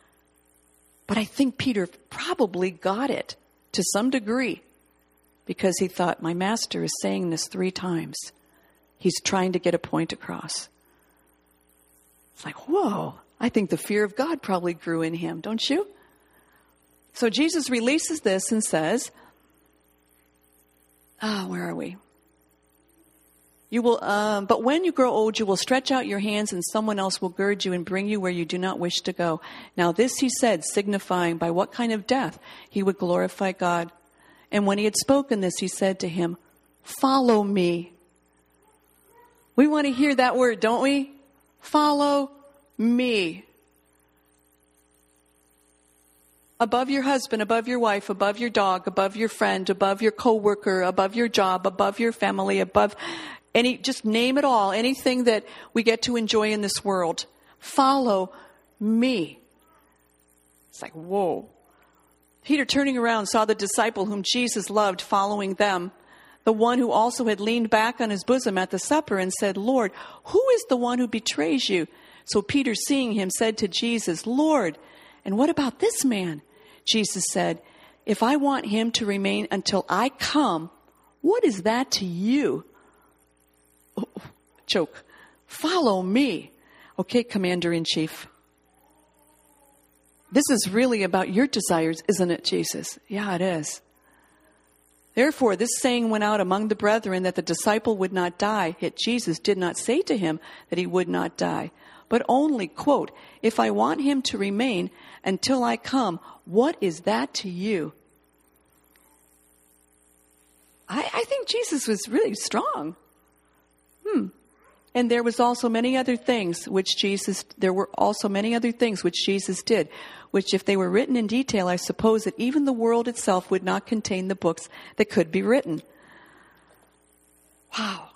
But I think Peter probably got it to some degree, because he thought, my master is saying this three times. He's trying to get a point across. It's like, whoa, I think the fear of God probably grew in him, don't you? So Jesus releases this and says, ah, oh, where are we? You will, um, but when you grow old, you will stretch out your hands and someone else will gird you and bring you where you do not wish to go. Now this he said, signifying by what kind of death he would glorify God. And when he had spoken this, he said to him, follow me. We want to hear that word, don't we? Follow me. Above your husband, above your wife, above your dog, above your friend, above your coworker, above your job, above your family, above any, just name it all, anything that we get to enjoy in this world. Follow me. It's like, whoa. Peter, turning around, saw the disciple whom Jesus loved following them, the one who also had leaned back on his bosom at the supper and said, Lord, who is the one who betrays you? So Peter, seeing him, said to Jesus, Lord, and what about this man? Jesus said, if I want him to remain until I come, what is that to you? Oh, choke. Follow me. Okay, Commander-in-Chief. This is really about your desires, isn't it, Jesus? Yeah, it is. Therefore, this saying went out among the brethren that the disciple would not die. Yet Jesus did not say to him that he would not die, but only, quote, if I want him to remain until I come, what is that to you? I, I think Jesus was really strong. Hmm. And there was also many other things which Jesus, there were also many other things which Jesus did, which if they were written in detail, I suppose that even the world itself would not contain the books that could be written. Wow.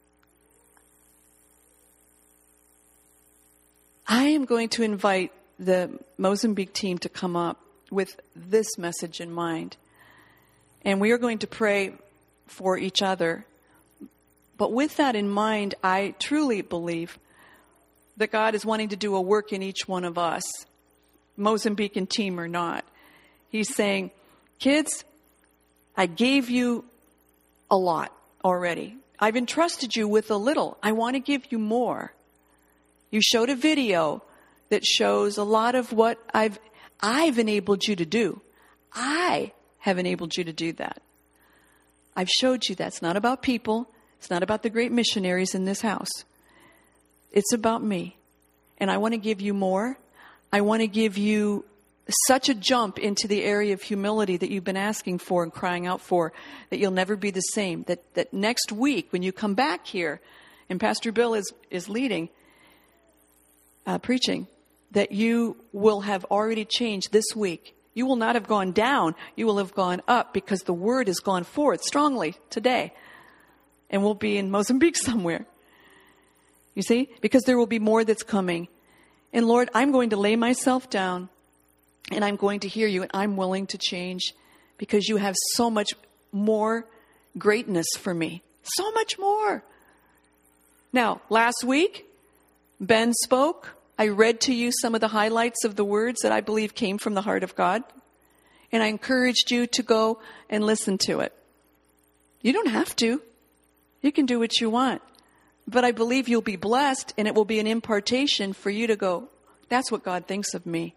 I am going to invite the Mozambique team to come up with this message in mind. And we are going to pray for each other. But with that in mind, I truly believe that God is wanting to do a work in each one of us, Mozambican team or not. He's saying, kids, I gave you a lot already. I've entrusted you with a little. I want to give you more. You showed a video that shows a lot of what I've I've enabled you to do. I have enabled you to do that. I've showed you that's not about people. It's not about the great missionaries in this house. It's about me. And I want to give you more. I want to give you such a jump into the area of humility that you've been asking for and crying out for, that you'll never be the same. That that next week when you come back here, and Pastor Bill is, is leading, uh, preaching, that you will have already changed this week. You will not have gone down. You will have gone up, because the word has gone forth strongly today. And we'll be in Mozambique somewhere. You see? Because there will be more that's coming. And Lord, I'm going to lay myself down, and I'm going to hear you, and I'm willing to change, because you have so much more greatness for me. So much more. Now, last week, Ben spoke. I read to you some of the highlights of the words that I believe came from the heart of God. And I encouraged you to go and listen to it. You don't have to. You can do what you want. But I believe you'll be blessed, and it will be an impartation for you to go, that's what God thinks of me.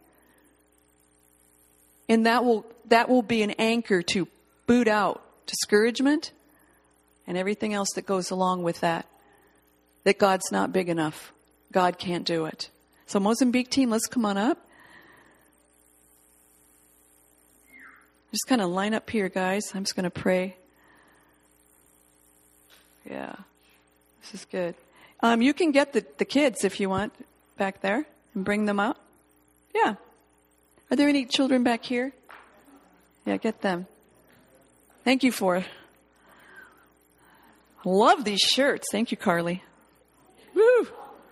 And that will that will be an anchor to boot out discouragement and everything else that goes along with that. That God's not big enough. God can't do it. So Mozambique team, let's come on up. Just kind of line up here, guys. I'm just going to pray. Yeah, this is good. Um, you can get the, the kids if you want back there and bring them out. Yeah. Are there any children back here? Yeah, get them. Thank you for it. I love these shirts. Thank you, Carly. Woo!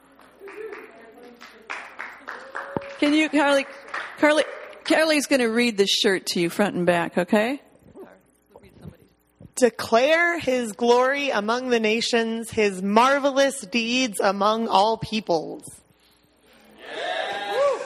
Can you, Carly, Carly, Carly's going to read this shirt to you front and back, okay? Declare his glory among the nations, his marvelous deeds among all peoples. Yes.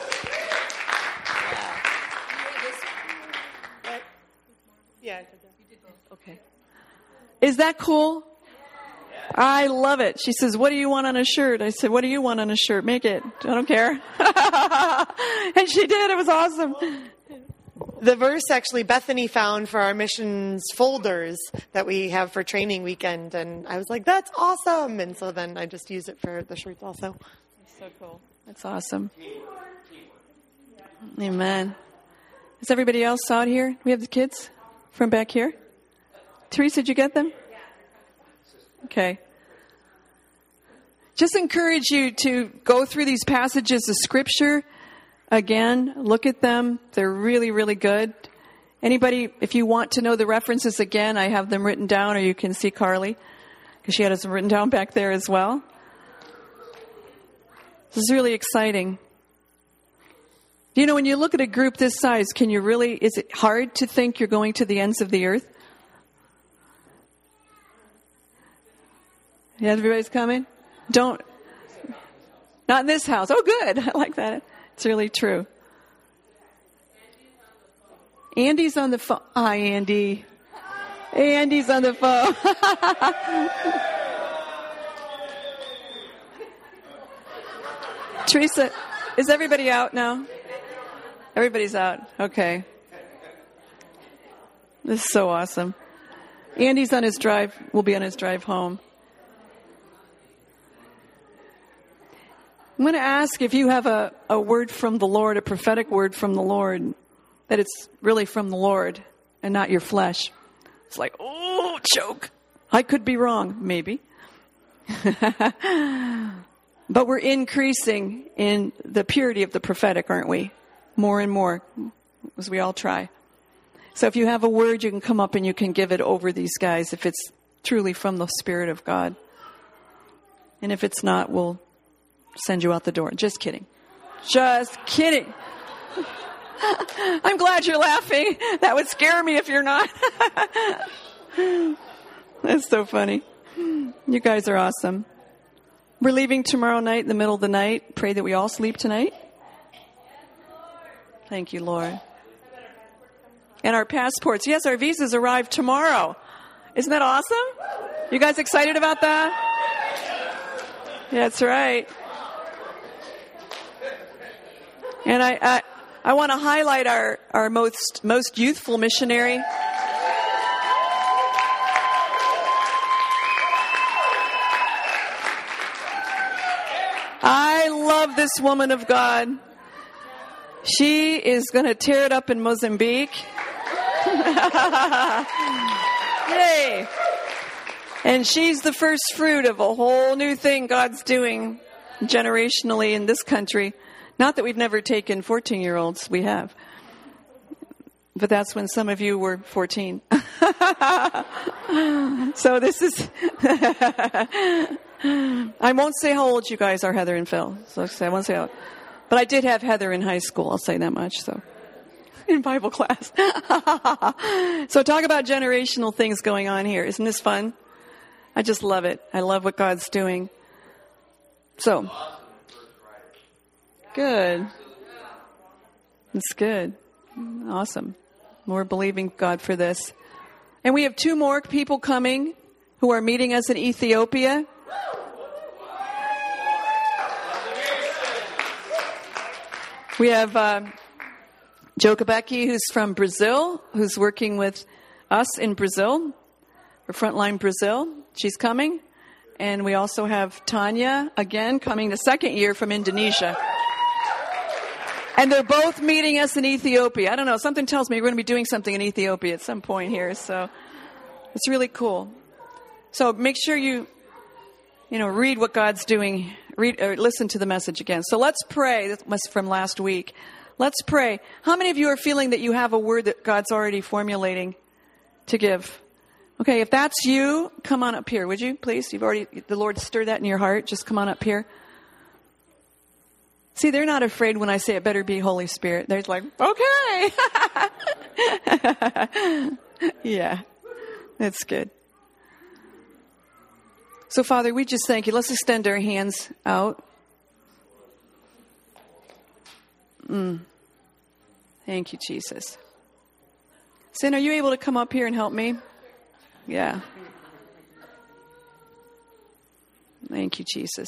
Yeah. Okay. Is that cool? I love it. She says, what do you want on a shirt? I said, what do you want on a shirt? Make it. I don't care. And she did. It was awesome. The verse actually Bethany found for our missions folders that we have for training weekend. And I was like, that's awesome. And so then I just use it for the shirts also. That's so cool. That's awesome. Amen. Is everybody else out here? We have the kids from back here. Teresa, did you get them? Okay. Just encourage you to go through these passages of Scripture again. Look at them. They're really, really good. Anybody, if you want to know the references again, I have them written down, or you can see Carly, because she had them written down back there as well. This is really exciting. You know, when you look at a group this size, can you really, is it hard to think you're going to the ends of the earth? Yeah, everybody's coming? Don't. Not in this house. Oh, good. I like that. It's really true. Andy's on the phone. Hi, Andy. Hey, Andy's on the phone. Teresa, is everybody out now? Everybody's out. Okay. This is so awesome. Andy's on his drive. Will be on his drive home. I'm going to ask if you have a, a word from the Lord, a prophetic word from the Lord, that it's really from the Lord and not your flesh. It's like, oh, choke. I could be wrong, maybe. But we're increasing in the purity of the prophetic, aren't we? More and more, as we all try. So if you have a word, you can come up and you can give it over these guys if it's truly from the Spirit of God. And if it's not, we'll send you out the door. Just kidding. Just kidding. I'm glad you're laughing. That would scare me if you're not. That's so funny. You guys are awesome. We're leaving tomorrow night in the middle of the night. Pray that we all sleep tonight. Thank you, Lord. And our passports. Yes, our visas arrive tomorrow. Isn't that awesome? You guys excited about that? Yeah, that's right. And I, I, I want to highlight our, our most, most youthful missionary. I love this woman of God. She is going to tear it up in Mozambique. Yay. And she's the first fruit of a whole new thing God's doing generationally in this country. Not that we've never taken fourteen-year-olds. We have. But that's when some of you were fourteen. So this is... I won't say how old you guys are, Heather and Phil. So I won't say how old. But I did have Heather in high school. I'll say that much. So in Bible class. So talk about generational things going on here. Isn't this fun? I just love it. I love what God's doing. So, good. It's good. Awesome. We're believing God for this. And we have two more people coming who are meeting us in Ethiopia. We have uh, Joe Kabecki, who's from Brazil, who's working with us in Brazil, for Frontline Brazil. She's coming. And we also have Tanya, again, coming the second year from Indonesia. And they're both meeting us in Ethiopia. I don't know, something tells me we're going to be doing something in Ethiopia at some point here. So it's really cool. So make sure you, you know, read what God's doing. Read or listen to the message again. So let's pray. This was from last week. Let's pray. How many of you are feeling that you have a word that God's already formulating to give? Okay, if that's you, come on up here, would you, please? You've already, the Lord stirred that in your heart. Just come on up here. See, they're not afraid when I say it better be Holy Spirit. They're like, okay. Yeah, that's good. So, Father, we just thank you. Let's extend our hands out. Mm. Thank you, Jesus. Sin, are you able to come up here and help me? Yeah. Thank you, Jesus.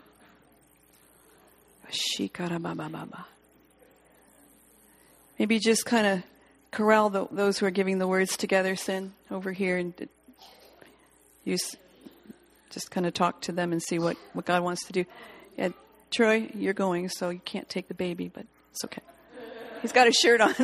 Maybe just kind of corral the, those who are giving the words together, Sin, over here, and use... Just kind of talk to them and see what, what God wants to do. Yeah, Troy, you're going, so you can't take the baby, but it's okay. He's got a shirt on.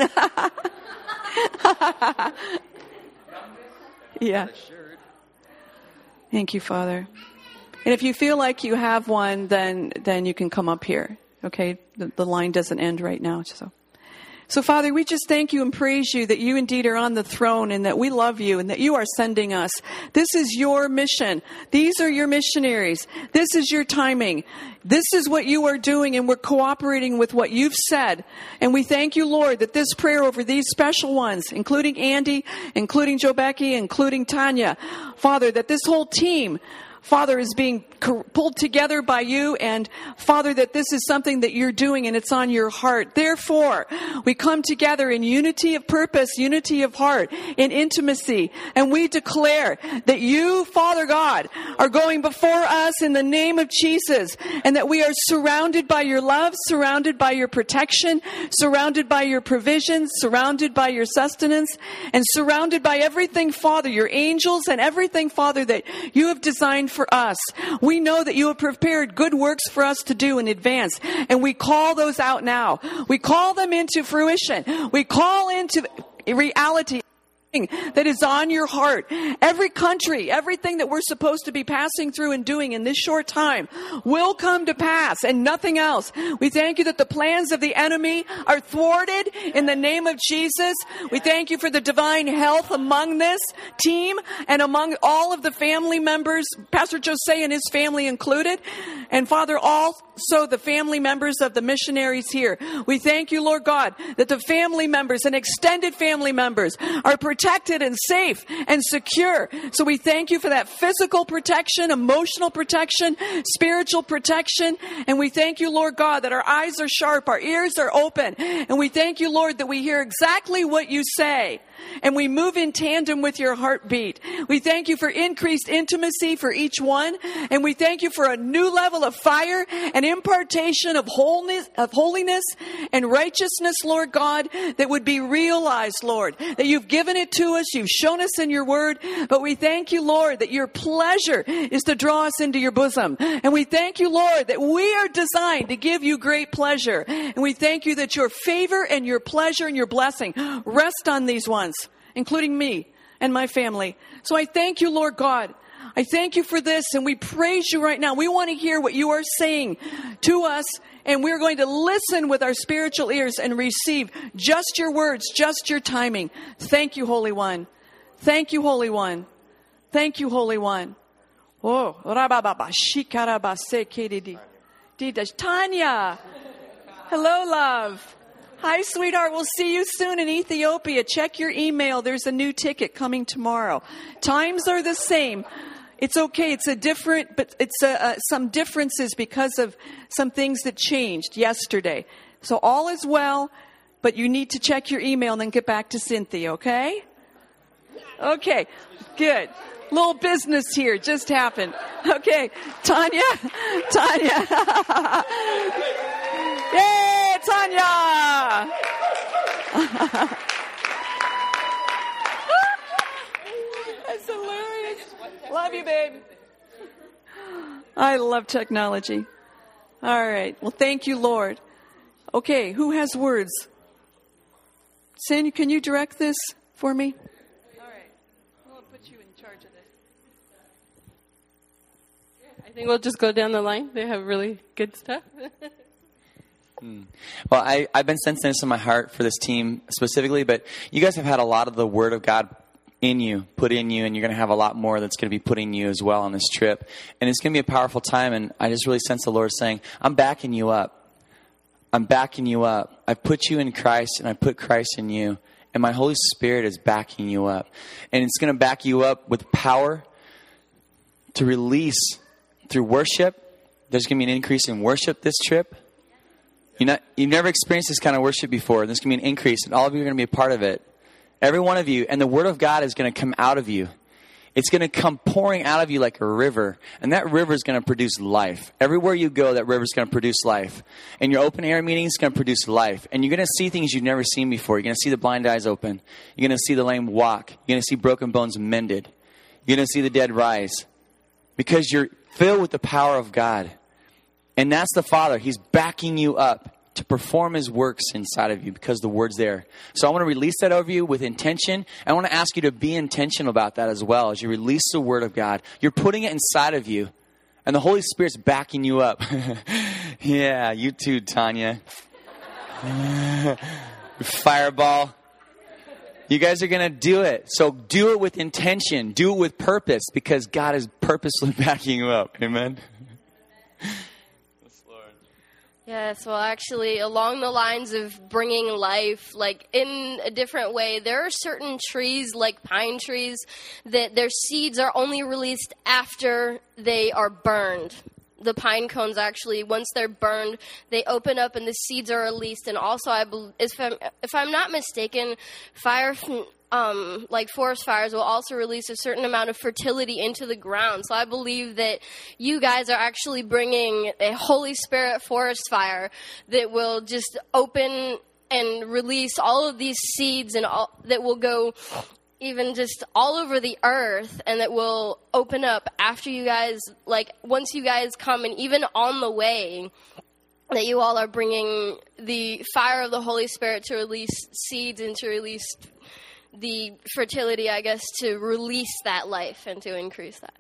Yeah. Thank you, Father. And if you feel like you have one, then then you can come up here. Okay? The, the line doesn't end right now. So. So, Father, we just thank you and praise you that you indeed are on the throne and that we love you and that you are sending us. This is your mission. These are your missionaries. This is your timing. This is what you are doing, and we're cooperating with what you've said. And we thank you, Lord, that this prayer over these special ones, including Andy, including Joe Becky, including Tanya, Father, that this whole team, Father, is being pulled together by you, and Father, that this is something that you're doing and it's on your heart. Therefore, we come together in unity of purpose, unity of heart, in intimacy, and we declare that you, Father God, are going before us in the name of Jesus, and that we are surrounded by your love, surrounded by your protection, surrounded by your provisions, surrounded by your sustenance, and surrounded by everything, Father, your angels and everything, Father, that you have designed for us. We know that you have prepared good works for us to do in advance, and we call those out now. We call them into fruition. We call into reality that is on your heart. Every country, everything that we're supposed to be passing through and doing in this short time will come to pass, and nothing else. We thank you that the plans of the enemy are thwarted in the name of Jesus. We thank you for the divine health among this team and among all of the family members, Pastor Jose and his family included. And Father, also the family members of the missionaries here. We thank you, Lord God, that the family members and extended family members are protected and safe and secure. So we thank you for that physical protection, emotional protection, spiritual protection. And we thank you, Lord God, that our eyes are sharp, our ears are open. And we thank you, Lord, that we hear exactly what you say. And we move in tandem with your heartbeat. We thank you for increased intimacy for each one. And we thank you for a new level of fire and impartation of wholeness, of holiness and righteousness, Lord God, that would be realized, Lord, that you've given it to us. You've shown us in your word. But we thank you, Lord, that your pleasure is to draw us into your bosom. And we thank you, Lord, that we are designed to give you great pleasure. And we thank you that your favor and your pleasure and your blessing rest on these ones, including me and my family. So I thank you, Lord God. I thank you for this, and we praise you right now. We want to hear what you are saying to us, and we're going to listen with our spiritual ears and receive just your words, just your timing. Thank you, Holy One. Thank you, Holy One. Thank you, Holy One. Oh, Tanya. Hello, love. Hi, sweetheart. We'll see you soon in Ethiopia. Check your email. There's a new ticket coming tomorrow. Times are the same. It's okay. It's a different, but it's a, uh, some differences because of some things that changed yesterday. So all is well, but you need to check your email and then get back to Cynthia, okay? Okay, good. Little business here just happened. Okay, Tanya, Tanya. Yay, Tanya! That's hilarious. Love you, babe. I love technology. All right. Well, thank you, Lord. Okay, who has words? Sandy, can you direct this for me? All right. We'll put you in charge of this. I think we'll just go down the line. They have really good stuff. Hmm. Well, I, I've been sensing this in my heart for this team specifically, but you guys have had a lot of the Word of God in you, put in you, and you're going to have a lot more that's going to be put in you as well on this trip. And it's going to be a powerful time, and I just really sense the Lord saying, I'm backing you up. I'm backing you up. I've put you in Christ, and I put Christ in you, and my Holy Spirit is backing you up. And it's going to back you up with power to release through worship. There's going to be an increase in worship this trip. You're not, you've never experienced this kind of worship before. There's going to be an increase, and all of you are going to be a part of it. Every one of you. And the Word of God is going to come out of you. It's going to come pouring out of you like a river. And that river is going to produce life. Everywhere you go, that river is going to produce life. And your open air meeting is going to produce life. And you're going to see things you've never seen before. You're going to see the blind eyes open. You're going to see the lame walk. You're going to see broken bones mended. You're going to see the dead rise. Because you're filled with the power of God. And that's the Father. He's backing you up to perform His works inside of you because the Word's there. So I want to release that over you with intention. I want to ask you to be intentional about that as well as you release the Word of God. You're putting it inside of you, and the Holy Spirit's backing you up. Yeah, you too, Tanya. Fireball. You guys are going to do it. So do it with intention. Do it with purpose because God is purposely backing you up. Amen. Yes, well, actually, along the lines of bringing life, like in a different way, there are certain trees, like pine trees, that their seeds are only released after they are burned. The pine cones, actually, once they're burned, they open up and the seeds are released. And also, I believe, if I'm, if I'm not mistaken, fire from Um, like forest fires will also release a certain amount of fertility into the ground. So I believe that you guys are actually bringing a Holy Spirit forest fire that will just open and release all of these seeds and all, that will go even just all over the earth, and that will open up after you guys, like once you guys come, and even on the way, that you all are bringing the fire of the Holy Spirit to release seeds and to release the fertility, I guess, to release that life and to increase that.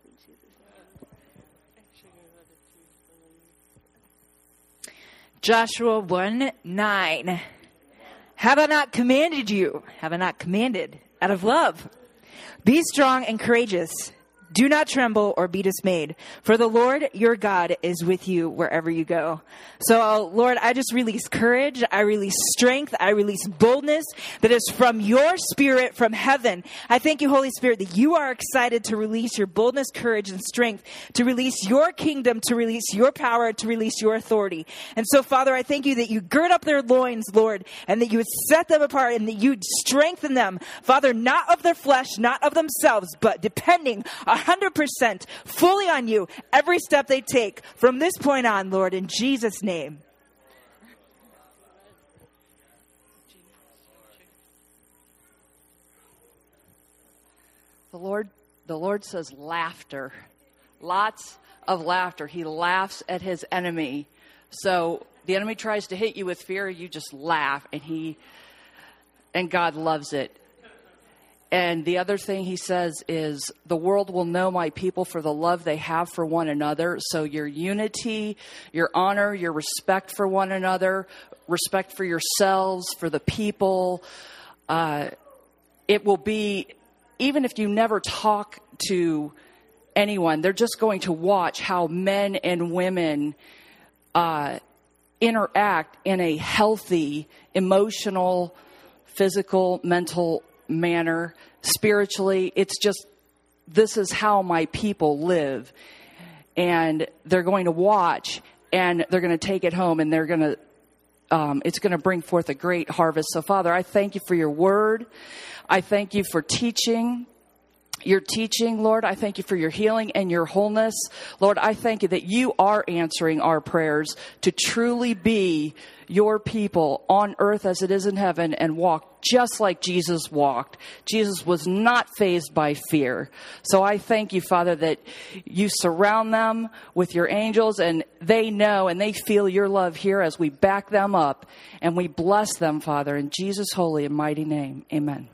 Joshua one nine. Have I not commanded you? Have I not commanded out of love? Be strong and courageous. Do not tremble or be dismayed, for the Lord your God is with you wherever you go. So, Lord, I just release courage. I release strength. I release boldness that is from your Spirit from heaven. I thank you, Holy Spirit, that you are excited to release your boldness, courage, and strength, to release your kingdom, to release your power, to release your authority. And so, Father, I thank you that you gird up their loins, Lord, and that you would set them apart and that you'd strengthen them, Father, not of their flesh, not of themselves, but depending one hundred percent fully on you every step they take from this point on, Lord, in Jesus' name. The Lord, the Lord says laughter, lots of laughter. He laughs at his enemy. So the enemy tries to hit you with fear. You just laugh, and he, and God loves it. And the other thing he says is, the world will know my people for the love they have for one another. So your unity, your honor, your respect for one another, respect for yourselves, for the people, uh, it will be, even if you never talk to anyone, they're just going to watch how men and women uh, interact in a healthy, emotional, physical, mental manner. Spiritually, it's just, this is how my people live. And they're going to watch, and they're going to take it home, and they're going to, um, it's going to bring forth a great harvest. So, Father, I thank you for your word. I thank you for teaching. Your teaching, Lord. I thank you for your healing and your wholeness. Lord, I thank you that you are answering our prayers to truly be your people on earth as it is in heaven and walk just like Jesus walked. Jesus was not fazed by fear. So I thank you, Father, that you surround them with your angels, and they know and they feel your love here as we back them up, and we bless them, Father, in Jesus' holy and mighty name. Amen.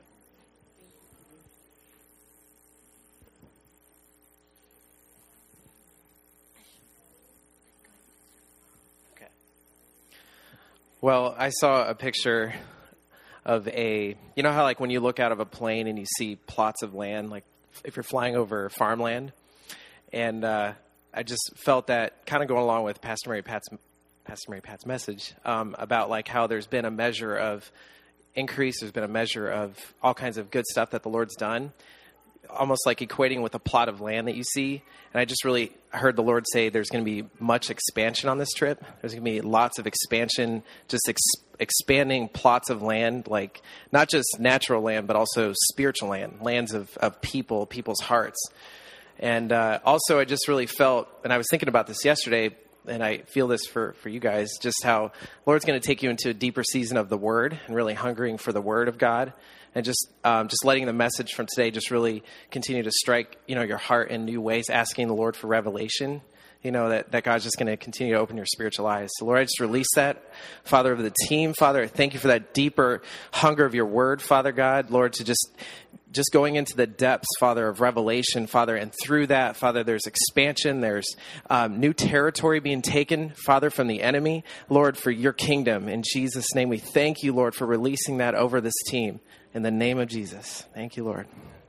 Well, I saw a picture of a, you know how like when you look out of a plane and you see plots of land, like if you're flying over farmland, and uh, I just felt that kind of going along with Pastor Mary Pat's, Pastor Mary Pat's message um, about like how there's been a measure of increase, there's been a measure of all kinds of good stuff that the Lord's done, almost like equating with a plot of land that you see. And I just really heard the Lord say there's going to be much expansion on this trip. There's going to be lots of expansion, just ex- expanding plots of land, like not just natural land, but also spiritual land, lands of, of people, people's hearts. And uh, also I just really felt, and I was thinking about this yesterday, and I feel this for, for you guys, just how the Lord's going to take you into a deeper season of the Word and really hungering for the Word of God. And just um, just letting the message from today just really continue to strike, you know, your heart in new ways, asking the Lord for revelation, you know, that, that God's just going to continue to open your spiritual eyes. So, Lord, I just release that, Father, of the team. Father, I thank you for that deeper hunger of your word, Father God. Lord, to just just going into the depths, Father, of revelation, Father, and through that, Father, there's expansion, there's um, new territory being taken, Father, from the enemy, Lord, for your kingdom. In Jesus' name, we thank you, Lord, for releasing that over this team. In the name of Jesus. Thank you, Lord.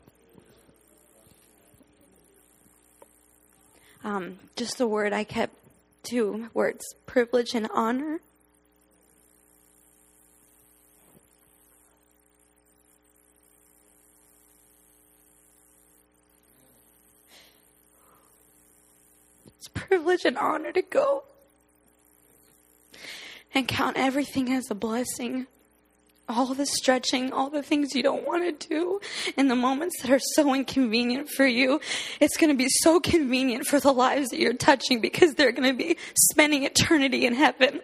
Um, just the word I kept two words, privilege and honor. It's privilege and honor to go and count everything as a blessing. All the stretching, all the things you don't want to do in the moments that are so inconvenient for you. It's going to be so convenient for the lives that you're touching because they're going to be spending eternity in heaven.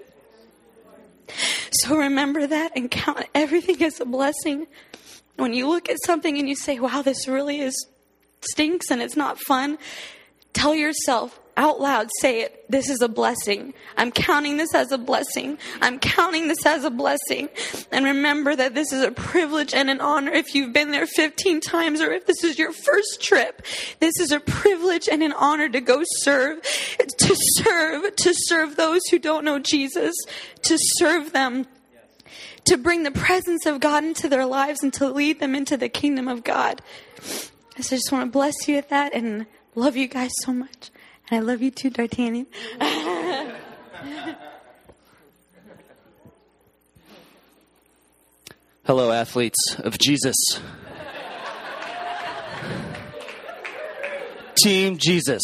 So remember that and count everything as a blessing. When you look at something and you say, wow, this really is stinks and it's not fun, tell yourself, out loud, say it. This is a blessing. I'm counting this as a blessing. I'm counting this as a blessing. And remember that this is a privilege and an honor. If you've been there fifteen times or if this is your first trip, this is a privilege and an honor to go serve, to serve, to serve those who don't know Jesus, to serve them, to bring the presence of God into their lives and to lead them into the kingdom of God. I just want to bless you with that and love you guys so much. And I love you too, D'Artagnan. Hello, athletes of Jesus. Team Jesus.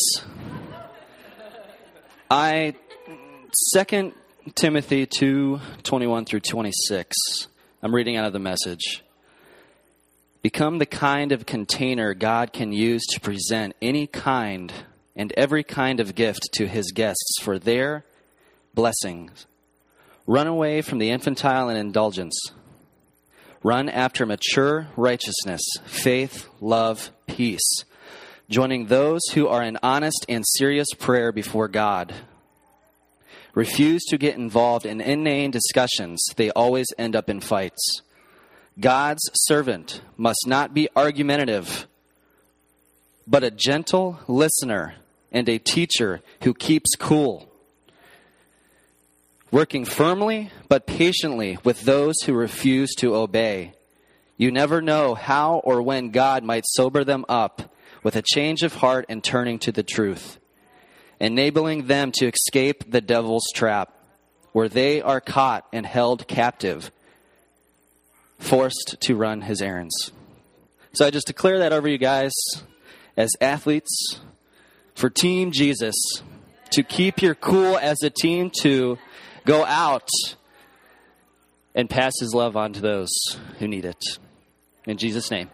I, Second Timothy two, twenty-one through twenty-six. I'm reading out of the Message. Become the kind of container God can use to present any kind and every kind of gift to his guests for their blessings. Run away from the infantile and indulgence. Run after mature righteousness, faith, love, peace, joining those who are in honest and serious prayer before God. Refuse to get involved in inane discussions. They always end up in fights. God's servant must not be argumentative, but a gentle listener and a teacher who keeps cool, working firmly but patiently with those who refuse to obey. You never know how or when God might sober them up with a change of heart and turning to the truth, enabling them to escape the devil's trap, where they are caught and held captive, forced to run his errands. So I just declare that over you guys as athletes for Team Jesus, to keep your cool as a team, to go out and pass his love on to those who need it. In Jesus' name.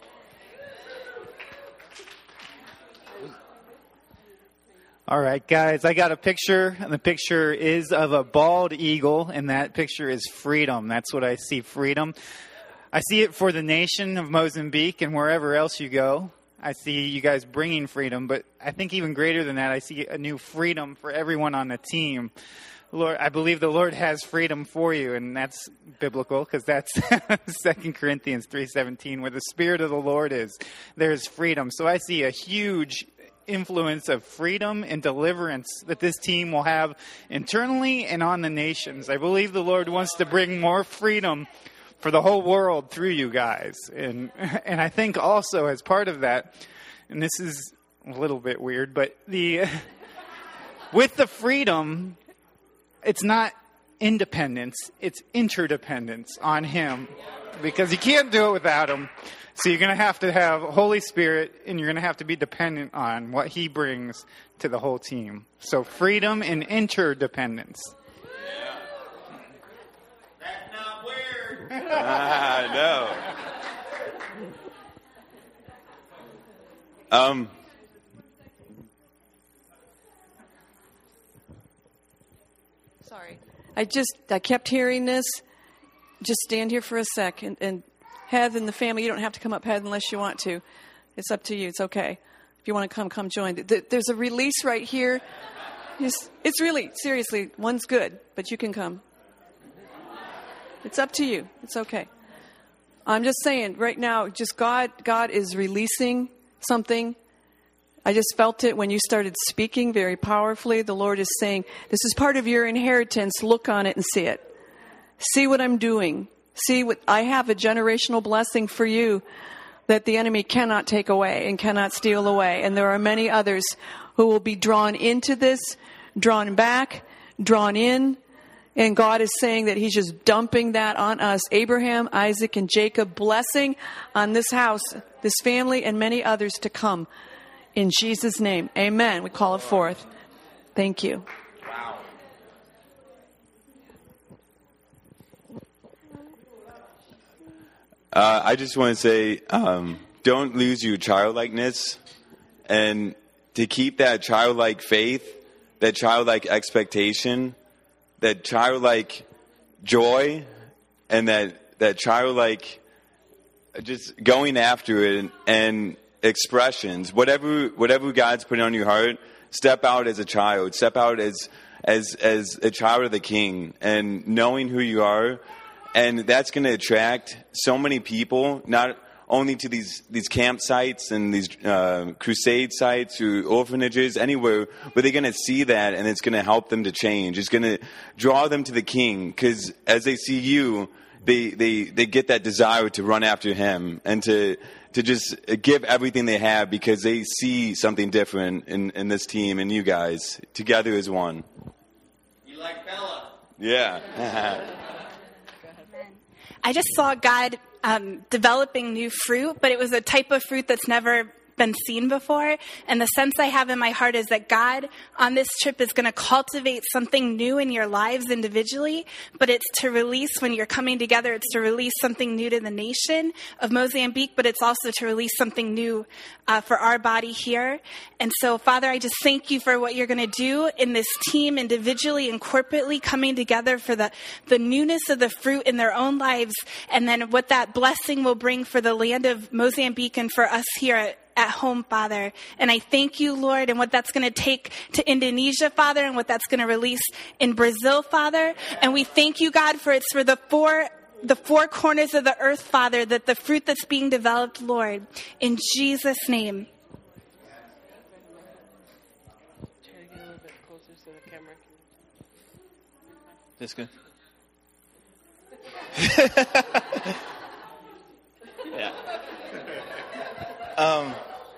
All right, guys, I got a picture, and the picture is of a bald eagle, and that picture is freedom. That's what I see, freedom. I see it for the nation of Mozambique and wherever else you go. I see you guys bringing freedom, but I think even greater than that, I see a new freedom for everyone on the team. Lord, I believe the Lord has freedom for you, and that's biblical, because that's Second Corinthians three seventeen, where the Spirit of the Lord is, there's freedom. So I see a huge influence of freedom and deliverance that this team will have internally and on the nations. I believe the Lord wants to bring more freedom for the whole world through you guys. And and I think also as part of that, and this is a little bit weird, but the with the freedom, it's not independence, it's interdependence on him, because you can't do it without him. So you're going to have to have Holy Spirit, and you're going to have to be dependent on what he brings to the whole team. So freedom and interdependence. Yeah. That's not weird. I know. Um. Sorry. I just, I kept hearing this. Just stand here for a sec. And, and Heath and the family, you don't have to come up, Heath, unless you want to. It's up to you. It's okay. If you want to come, come join. There's a release right here. It's, it's really, seriously, one's good, but you can come. It's up to you. It's okay. I'm just saying, right now, just God, God is releasing something. I just felt it when you started speaking very powerfully. The Lord is saying, this is part of your inheritance. Look on it and see it. See what I'm doing. See what I have, a generational blessing for you that the enemy cannot take away and cannot steal away. And there are many others who will be drawn into this, drawn back, drawn in. And God is saying that he's just dumping that on us. Abraham, Isaac, and Jacob, blessing on this house, this family, and many others to come. In Jesus' name, amen. We call it forth. Thank you. Wow. Uh, I just want to say, um, don't lose your childlikeness, and to keep that childlike faith, that childlike expectation, that childlike joy, and that, that childlike just going after it and, and expressions. Whatever whatever God's put on your heart, step out as a child. Step out as as as a child of the King, and knowing who you are. And that's going to attract so many people, not only to these, these campsites and these uh, crusade sites or orphanages, anywhere, but they're going to see that, and it's going to help them to change. It's going to draw them to the King, because as they see you, they, they, they get that desire to run after him and to to just give everything they have because they see something different in, in this team and you guys together as one. You like Bella? Yeah. I just saw God um, developing new fruit, but it was a type of fruit that's never been seen before. And the sense I have in my heart is that God on this trip is going to cultivate something new in your lives individually, but it's to release when you're coming together. It's to release something new to the nation of Mozambique, but it's also to release something new uh, for our body here. And so, Father, I just thank you for what you're going to do in this team individually and corporately coming together for the, the newness of the fruit in their own lives, and then what that blessing will bring for the land of Mozambique and for us here at at home, Father. And I thank you, Lord, and what that's going to take to Indonesia, Father, and what that's going to release in Brazil, Father. And we thank you, God, for it's for the four the four corners of the earth, Father, that the fruit that's being developed, Lord, in Jesus' name. That's good. Yeah. Um,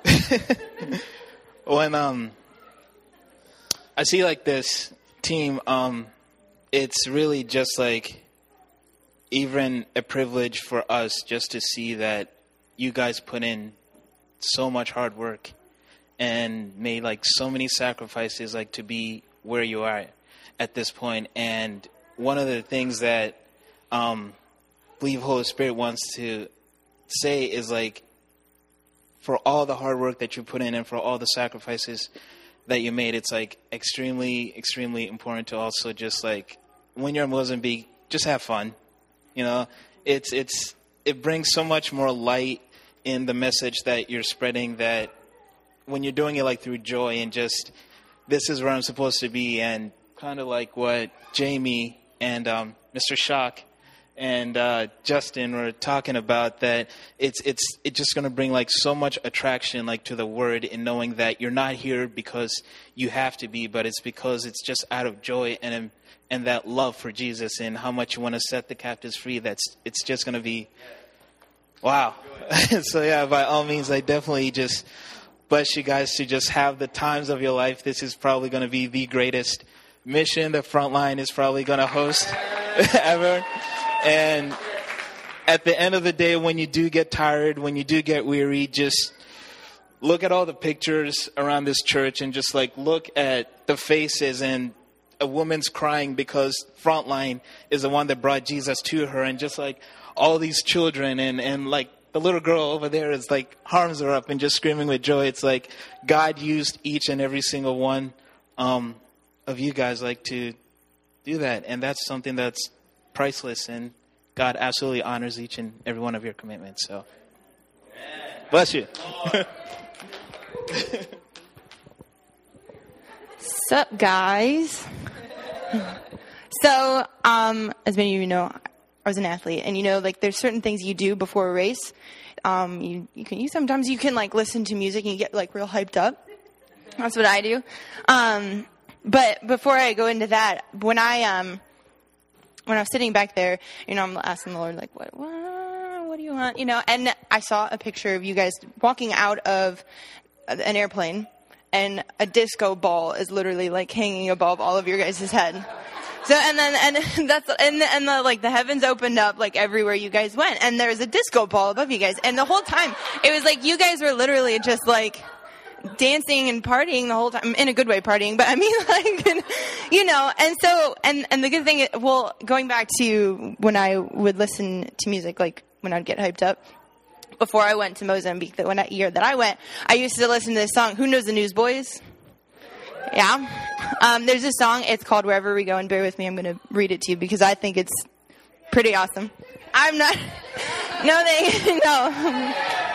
when um, I see like this team, um, it's really just like even a privilege for us just to see that you guys put in so much hard work and made like so many sacrifices like to be where you are at this point. And one of the things that um, I believe Holy Spirit wants to say is like, for all the hard work that you put in and for all the sacrifices that you made, it's like extremely, extremely important to also just like when you're in Mozambique, just have fun. You know, it's it's it brings so much more light in the message that you're spreading, that when you're doing it like through joy and just this is where I'm supposed to be, and kind of like what Jamie and um, Mister Shock and uh, Justin were talking about, that it's it's it's just going to bring like so much attraction like to the word, in knowing that you're not here because you have to be, but it's because it's just out of joy and and that love for Jesus and how much you want to set the captives free. That's it's just going to be wow. So yeah, by all means, I definitely just bless you guys to just have the times of your life. This is probably going to be the greatest mission the Frontline is probably going to host ever. And at the end of the day, when you do get tired, when you do get weary, just look at all the pictures around this church and just like look at the faces, and a woman's crying because Frontline is the one that brought Jesus to her, and just like all these children and, and like the little girl over there is like arms are up and just screaming with joy. It's like God used each and every single one um, of you guys like to do that. And that's something that's priceless, and God absolutely honors each and every one of your commitments. So, bless you. Sup, guys? So, um, as many of you know, I was an athlete, and you know, like there's certain things you do before a race. Um, you you can you sometimes you can like listen to music and you get like real hyped up. That's what I do. Um, but before I go into that, when I um. When I was sitting back there, you know, I'm asking the Lord, like, what, what, what do you want? You know, and I saw a picture of you guys walking out of an airplane, and a disco ball is literally like hanging above all of your guys' head. So, and then, and that's, and, and the, like, the heavens opened up, like, everywhere you guys went, and there was a disco ball above you guys. And the whole time, it was like you guys were literally just, like, dancing and partying the whole time, in a good way partying, but I mean, like, you know, and so, and, and the good thing, well, going back to when I would listen to music, like, when I'd get hyped up, before I went to Mozambique, that when that year that I went, I used to listen to this song, Who Knows the Newsboys? Yeah. Um, there's a song, it's called Wherever We Go, and bear with me, I'm going to read it to you, because I think it's pretty awesome. I'm not, no, they, no.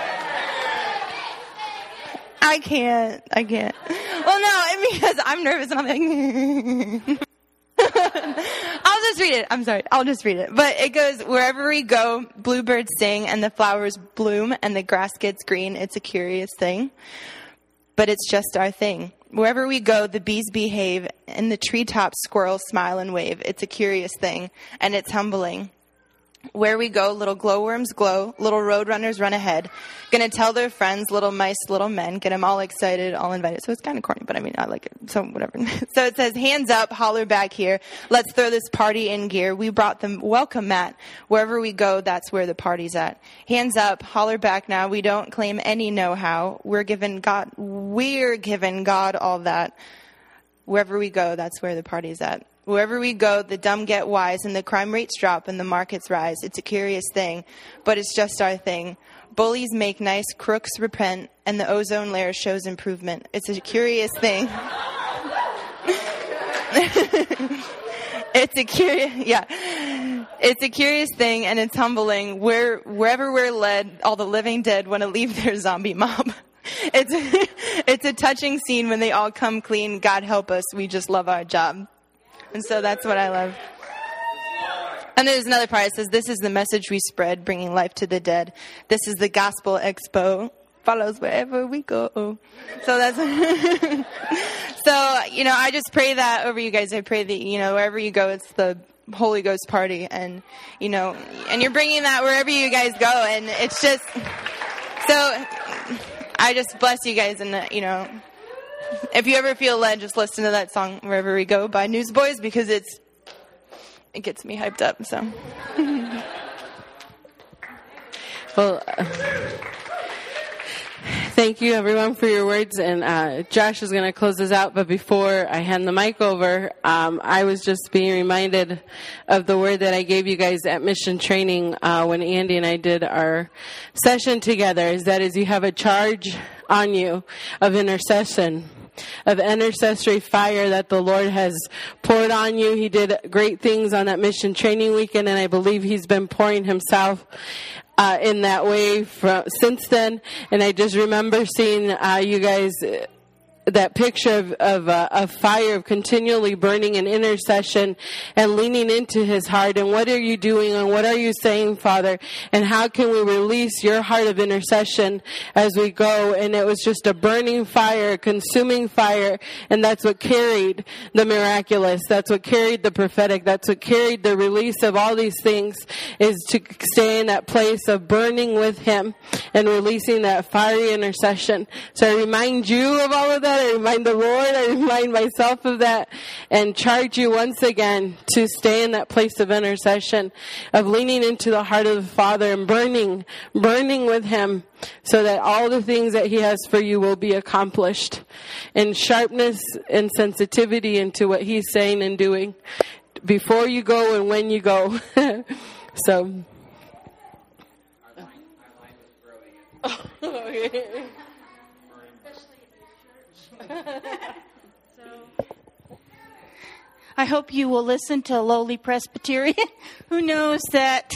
I can't. I can't. Well, no, because I'm nervous and I'm like, I'll just read it. I'm sorry. I'll just read it. But it goes, wherever we go, bluebirds sing and the flowers bloom and the grass gets green. It's a curious thing, but it's just our thing. Wherever we go, the bees behave and the treetops squirrels smile and wave. It's a curious thing and it's humbling. Where we go, little glowworms glow, little roadrunners run ahead. Gonna tell their friends, little mice, little men, get them all excited, all invited. So it's kind of corny, but I mean, I like it. So whatever. So it says, hands up, holler back here. Let's throw this party in gear. We brought them welcome mat. Wherever we go, that's where the party's at. Hands up, holler back now. We don't claim any know-how. We're giving God, we're giving God all that. Wherever we go, that's where the party's at. Wherever we go, the dumb get wise and the crime rates drop and the markets rise. It's a curious thing, but it's just our thing. Bullies make nice, crooks repent, and the ozone layer shows improvement. It's a curious thing. It's a curious, yeah. It's a curious thing, and it's humbling. Where, wherever we're led, all the living dead want to leave their zombie mob. It's a, it's a touching scene when they all come clean. God help us, we just love our job. And so that's what I love. And there's another part that says, this is the message we spread, bringing life to the dead. This is the gospel expo. Follows wherever we go. So that's, so, you know, I just pray that over you guys. I pray that, you know, wherever you go, it's the Holy Ghost party. And, you know, and you're bringing that wherever you guys go. And it's just, so I just bless you guys. And, you know, if you ever feel led, just listen to that song, Wherever We Go by Newsboys, because it's, it gets me hyped up, so. Well, uh, thank you everyone for your words, and uh, Josh is going to close this out, but before I hand the mic over, um, I was just being reminded of the word that I gave you guys at mission training uh, when Andy and I did our session together, is that is you have a charge on you of intercession, of intercessory fire that the Lord has poured on you. He did great things on that mission training weekend, and I believe He's been pouring Himself uh, in that way from, since then. And I just remember seeing uh, you guys, uh, that picture of, of, uh, of fire, of continually burning in intercession and leaning into His heart. And what are you doing and what are you saying, Father? And how can we release your heart of intercession as we go? And it was just a burning fire, a consuming fire. And that's what carried the miraculous. That's what carried the prophetic. That's what carried the release of all these things, is to stay in that place of burning with Him and releasing that fiery intercession. So I remind you of all of that. I remind the Lord, I remind myself of that, and charge you once again to stay in that place of intercession, of leaning into the heart of the Father and burning, burning with Him, so that all the things that He has for you will be accomplished in sharpness and sensitivity into what He's saying and doing before you go and when you go. So. I hope you will listen to a lowly Presbyterian who knows that.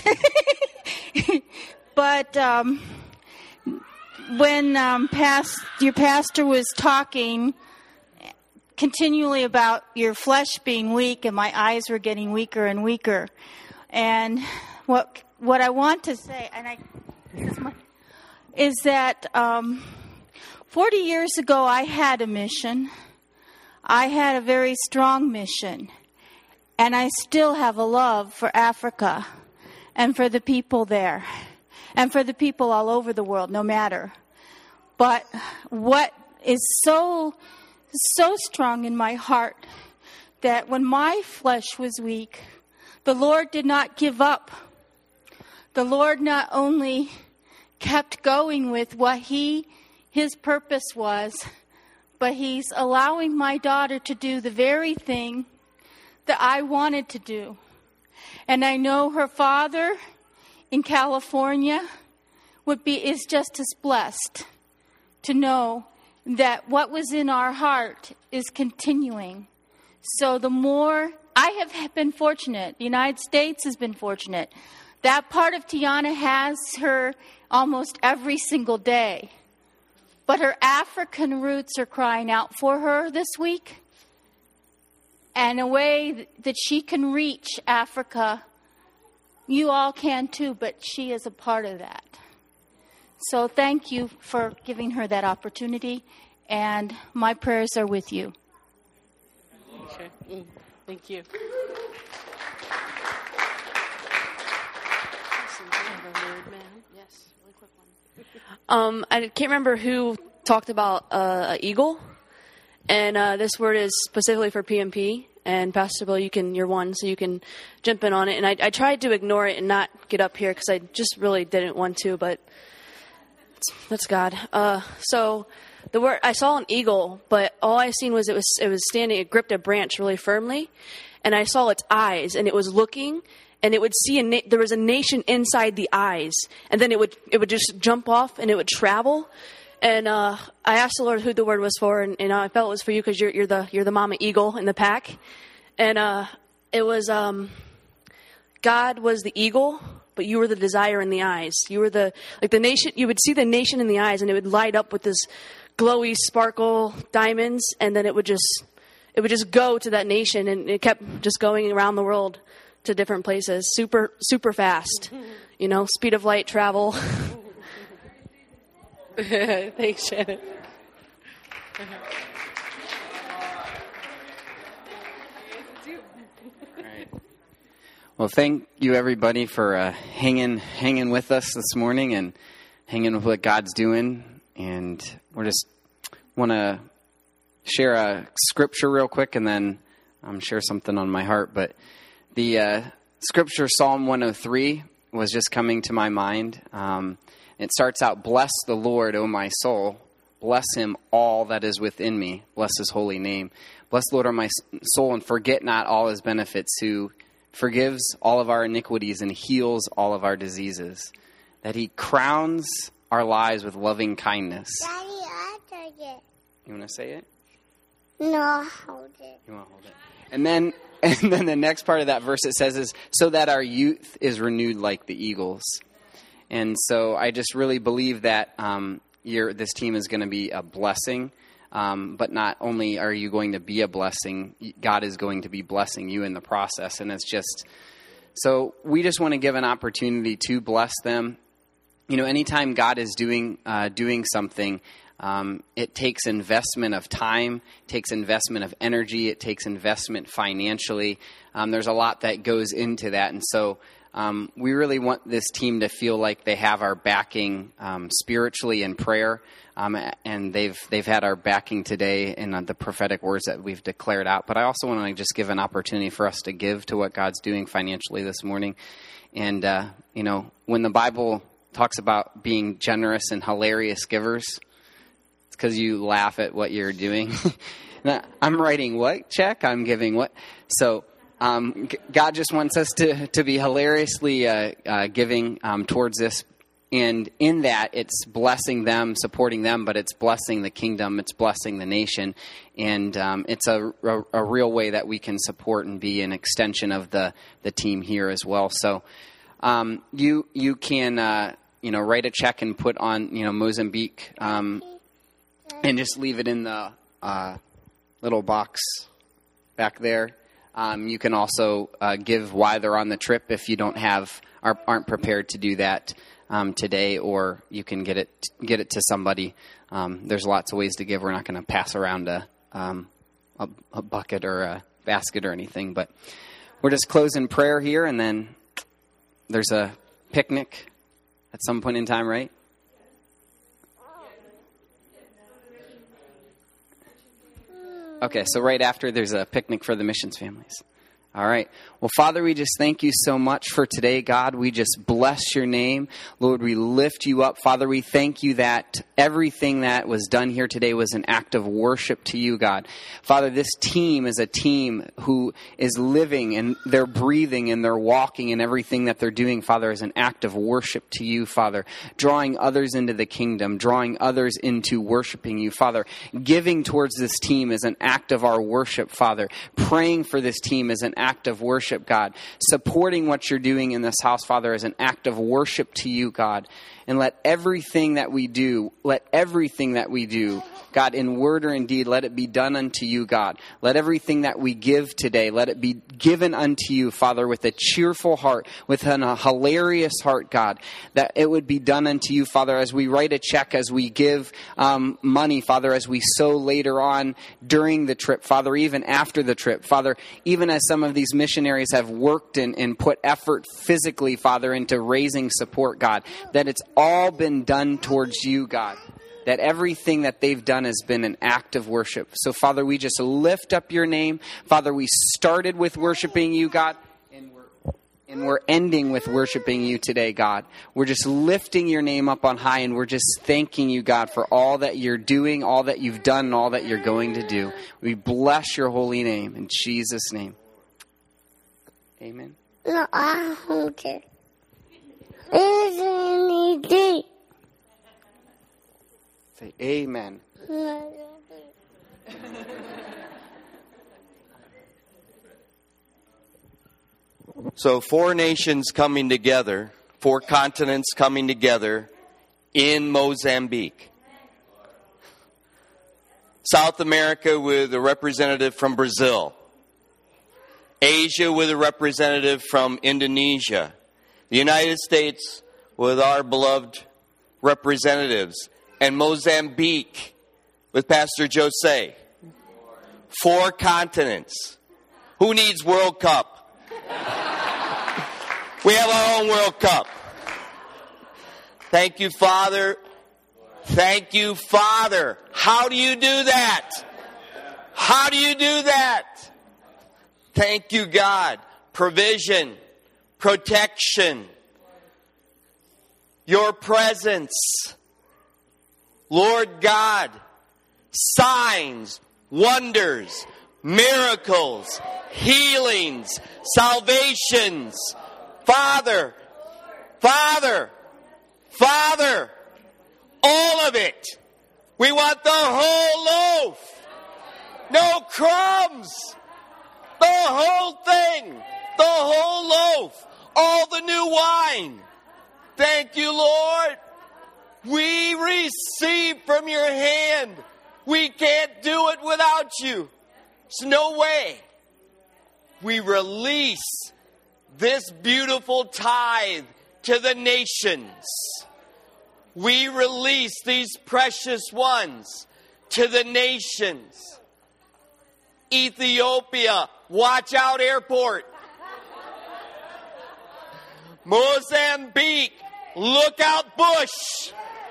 But um, when um, past, your pastor was talking continually about your flesh being weak, and my eyes were getting weaker and weaker. And what what I want to say, and I this is, my, is that um, forty years ago I had a mission. I had a very strong mission, and I still have a love for Africa and for the people there and for the people all over the world, no matter. But what is so, so strong in my heart, that when my flesh was weak, the Lord did not give up. The Lord not only kept going with what he, his purpose was, but He's allowing my daughter to do the very thing that I wanted to do. And I know her father in California would be is just as blessed to know that what was in our heart is continuing. So the more, I have been fortunate. The United States has been fortunate. That part of Tiana has her almost every single day. But her African roots are crying out for her this week. And a way that she can reach Africa, you all can too, but she is a part of that. So thank you for giving her that opportunity, and my prayers are with you. Okay. Mm, thank you. Um, I can't remember who talked about uh, an eagle, and uh, this word is specifically for P M P. And Pastor Bill, you can, you're one, so you can jump in on it. And I, I tried to ignore it and not get up here because I just really didn't want to, but that's God. Uh, so the word, I saw an eagle, but all I seen was it was it was standing, it gripped a branch really firmly, and I saw its eyes, and it was looking, and it would see a na- there was a nation inside the eyes, and then it would it would just jump off and it would travel. And uh, I asked the Lord who the word was for, and, and I felt it was for you because you're, you're the you're the mama eagle in the pack. And uh, it was um, God was the eagle, but you were the desire in the eyes. You were the like the nation. You would see the nation in the eyes, and it would light up with this glowy sparkle diamonds, and then it would just it would just go to that nation, and it kept just going around the world to different places, super super fast. You know, speed of light travel. Thanks, Shannon. Well, thank you, everybody, for uh, hanging hanging with us this morning and hanging with what God's doing. And we're just want to share a scripture real quick, and then um, share something on my heart. But the uh, scripture, Psalm one oh three, was just coming to my mind. Um, It starts out, "Bless the Lord, O my soul. Bless him, all that is within me. Bless his holy name. Bless the Lord, O my soul, and forget not all his benefits, who forgives all of our iniquities and heals all of our diseases. That he crowns our lives with loving kindness." Daddy, I told it. You want to say it? No, hold it. You want to hold it? And then, and then the next part of that verse it says is, "So that our youth is renewed like the eagles." And so I just really believe that um, you're, this team is going to be a blessing. Um, but not only are you going to be a blessing, God is going to be blessing you in the process. And it's just, so we just want to give an opportunity to bless them. You know, anytime God is doing uh, doing something, um, it takes investment of time, takes investment of energy, it takes investment financially. Um, there's a lot that goes into that. And so Um, we really want this team to feel like they have our backing um, spiritually in prayer, um, and they've they've had our backing today in uh, the prophetic words that we've declared out. But I also want to just give an opportunity for us to give to what God's doing financially this morning. And uh, you know, when the Bible talks about being generous and hilarious givers, it's because you laugh at what you're doing. I'm writing what check? I'm giving what? So. Um, God just wants us to, to be hilariously uh, uh, giving um, towards this. And in that, it's blessing them, supporting them, but it's blessing the kingdom, it's blessing the nation. And um, it's a, a, a real way that we can support and be an extension of the, the team here as well. So um, you you can uh, you know write a check and put on you know Mozambique um, and just leave it in the uh, little box back there. Um, you can also uh, give why they're on the trip if you don't have are, aren't prepared to do that um, today, or you can get it get it to somebody. Um, there's lots of ways to give. We're not going to pass around a, um, a a bucket or a basket or anything, but we're just closing prayer here, and then there's a picnic at some point in time, right? Okay, so right after, there's a picnic for the missions families. All right. Well, Father, we just thank you so much for today, God. We just bless your name. Lord, we lift you up. Father, we thank you that everything that was done here today was an act of worship to you, God. Father, this team is a team who is living and they're breathing and they're walking, and everything that they're doing, Father, is an act of worship to you, Father. Drawing others into the kingdom, drawing others into worshiping you, Father. Giving towards this team is an act of our worship, Father. Praying for this team is an act of worship, God. Supporting what you're doing in this house, Father, is an act of worship to you, God. And let everything that we do, let everything that we do, God, in word or in deed, let it be done unto you, God. Let everything that we give today, let it be given unto you, Father, with a cheerful heart, with an, a hilarious heart, God, that it would be done unto you, Father, as we write a check, as we give um, money, Father, as we sow later on during the trip, Father, even after the trip, Father, even as some of these missionaries have worked and, and put effort physically, Father, into raising support, God, that it's all been done towards you, God. That everything that they've done has been an act of worship. So, Father, we just lift up your name. Father, we started with worshiping you, God, and we're, and we're ending with worshiping you today, God. We're just lifting your name up on high, and we're just thanking you, God, for all that you're doing, all that you've done, and all that you're going to do. We bless your holy name in Jesus' name. Amen. No, I hold it. Isn't it? Say amen. So four nations coming together, four continents coming together in Mozambique. South America with a representative from Brazil. Asia with a representative from Indonesia. The United States with our beloved representatives. And Mozambique with Pastor Jose. Four continents. Who needs World Cup? We have our own World Cup. Thank you, Father. Thank you, Father. How do you do that? How do you do that? Thank you, God. Provision, protection, your presence. Lord God, signs, wonders, miracles, healings, salvations. Father, Father, Father, all of it. We want the whole loaf. No crumbs. The whole thing. The whole loaf. All the new wine. Thank you, Lord. We receive from your hand. We can't do it without you. There's no way. We release this beautiful tithe to the nations. We release these precious ones to the nations. Ethiopia, watch out airport. Mozambique, look out bush.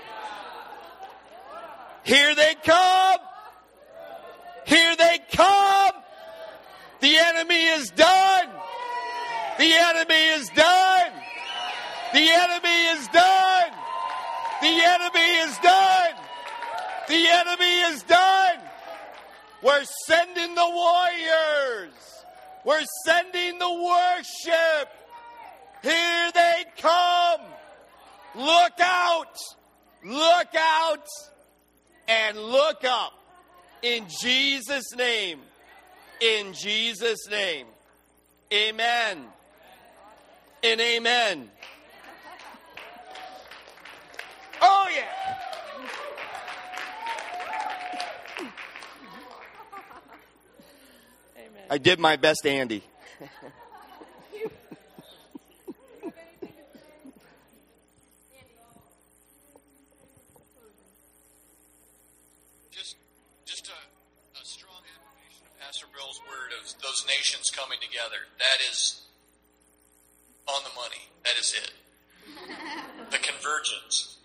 Here they come. Here they come. The enemy is done. The enemy is done. The enemy is done. The enemy is done. The enemy is done. We're sending the warriors. We're sending the worship. Here they come. Look out. Look out. And look up. In Jesus' name. In Jesus' name. Amen. And amen. Oh, yeah. Amen. I did my best, Andy. just just a, a strong affirmation of Pastor Bill's word of those nations coming together. That is on the money. That is it. The convergence.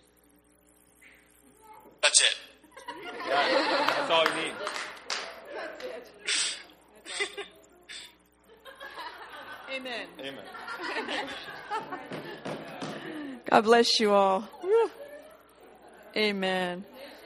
That's it. Yeah, that's all you need. Amen. Amen. God bless you all. Amen.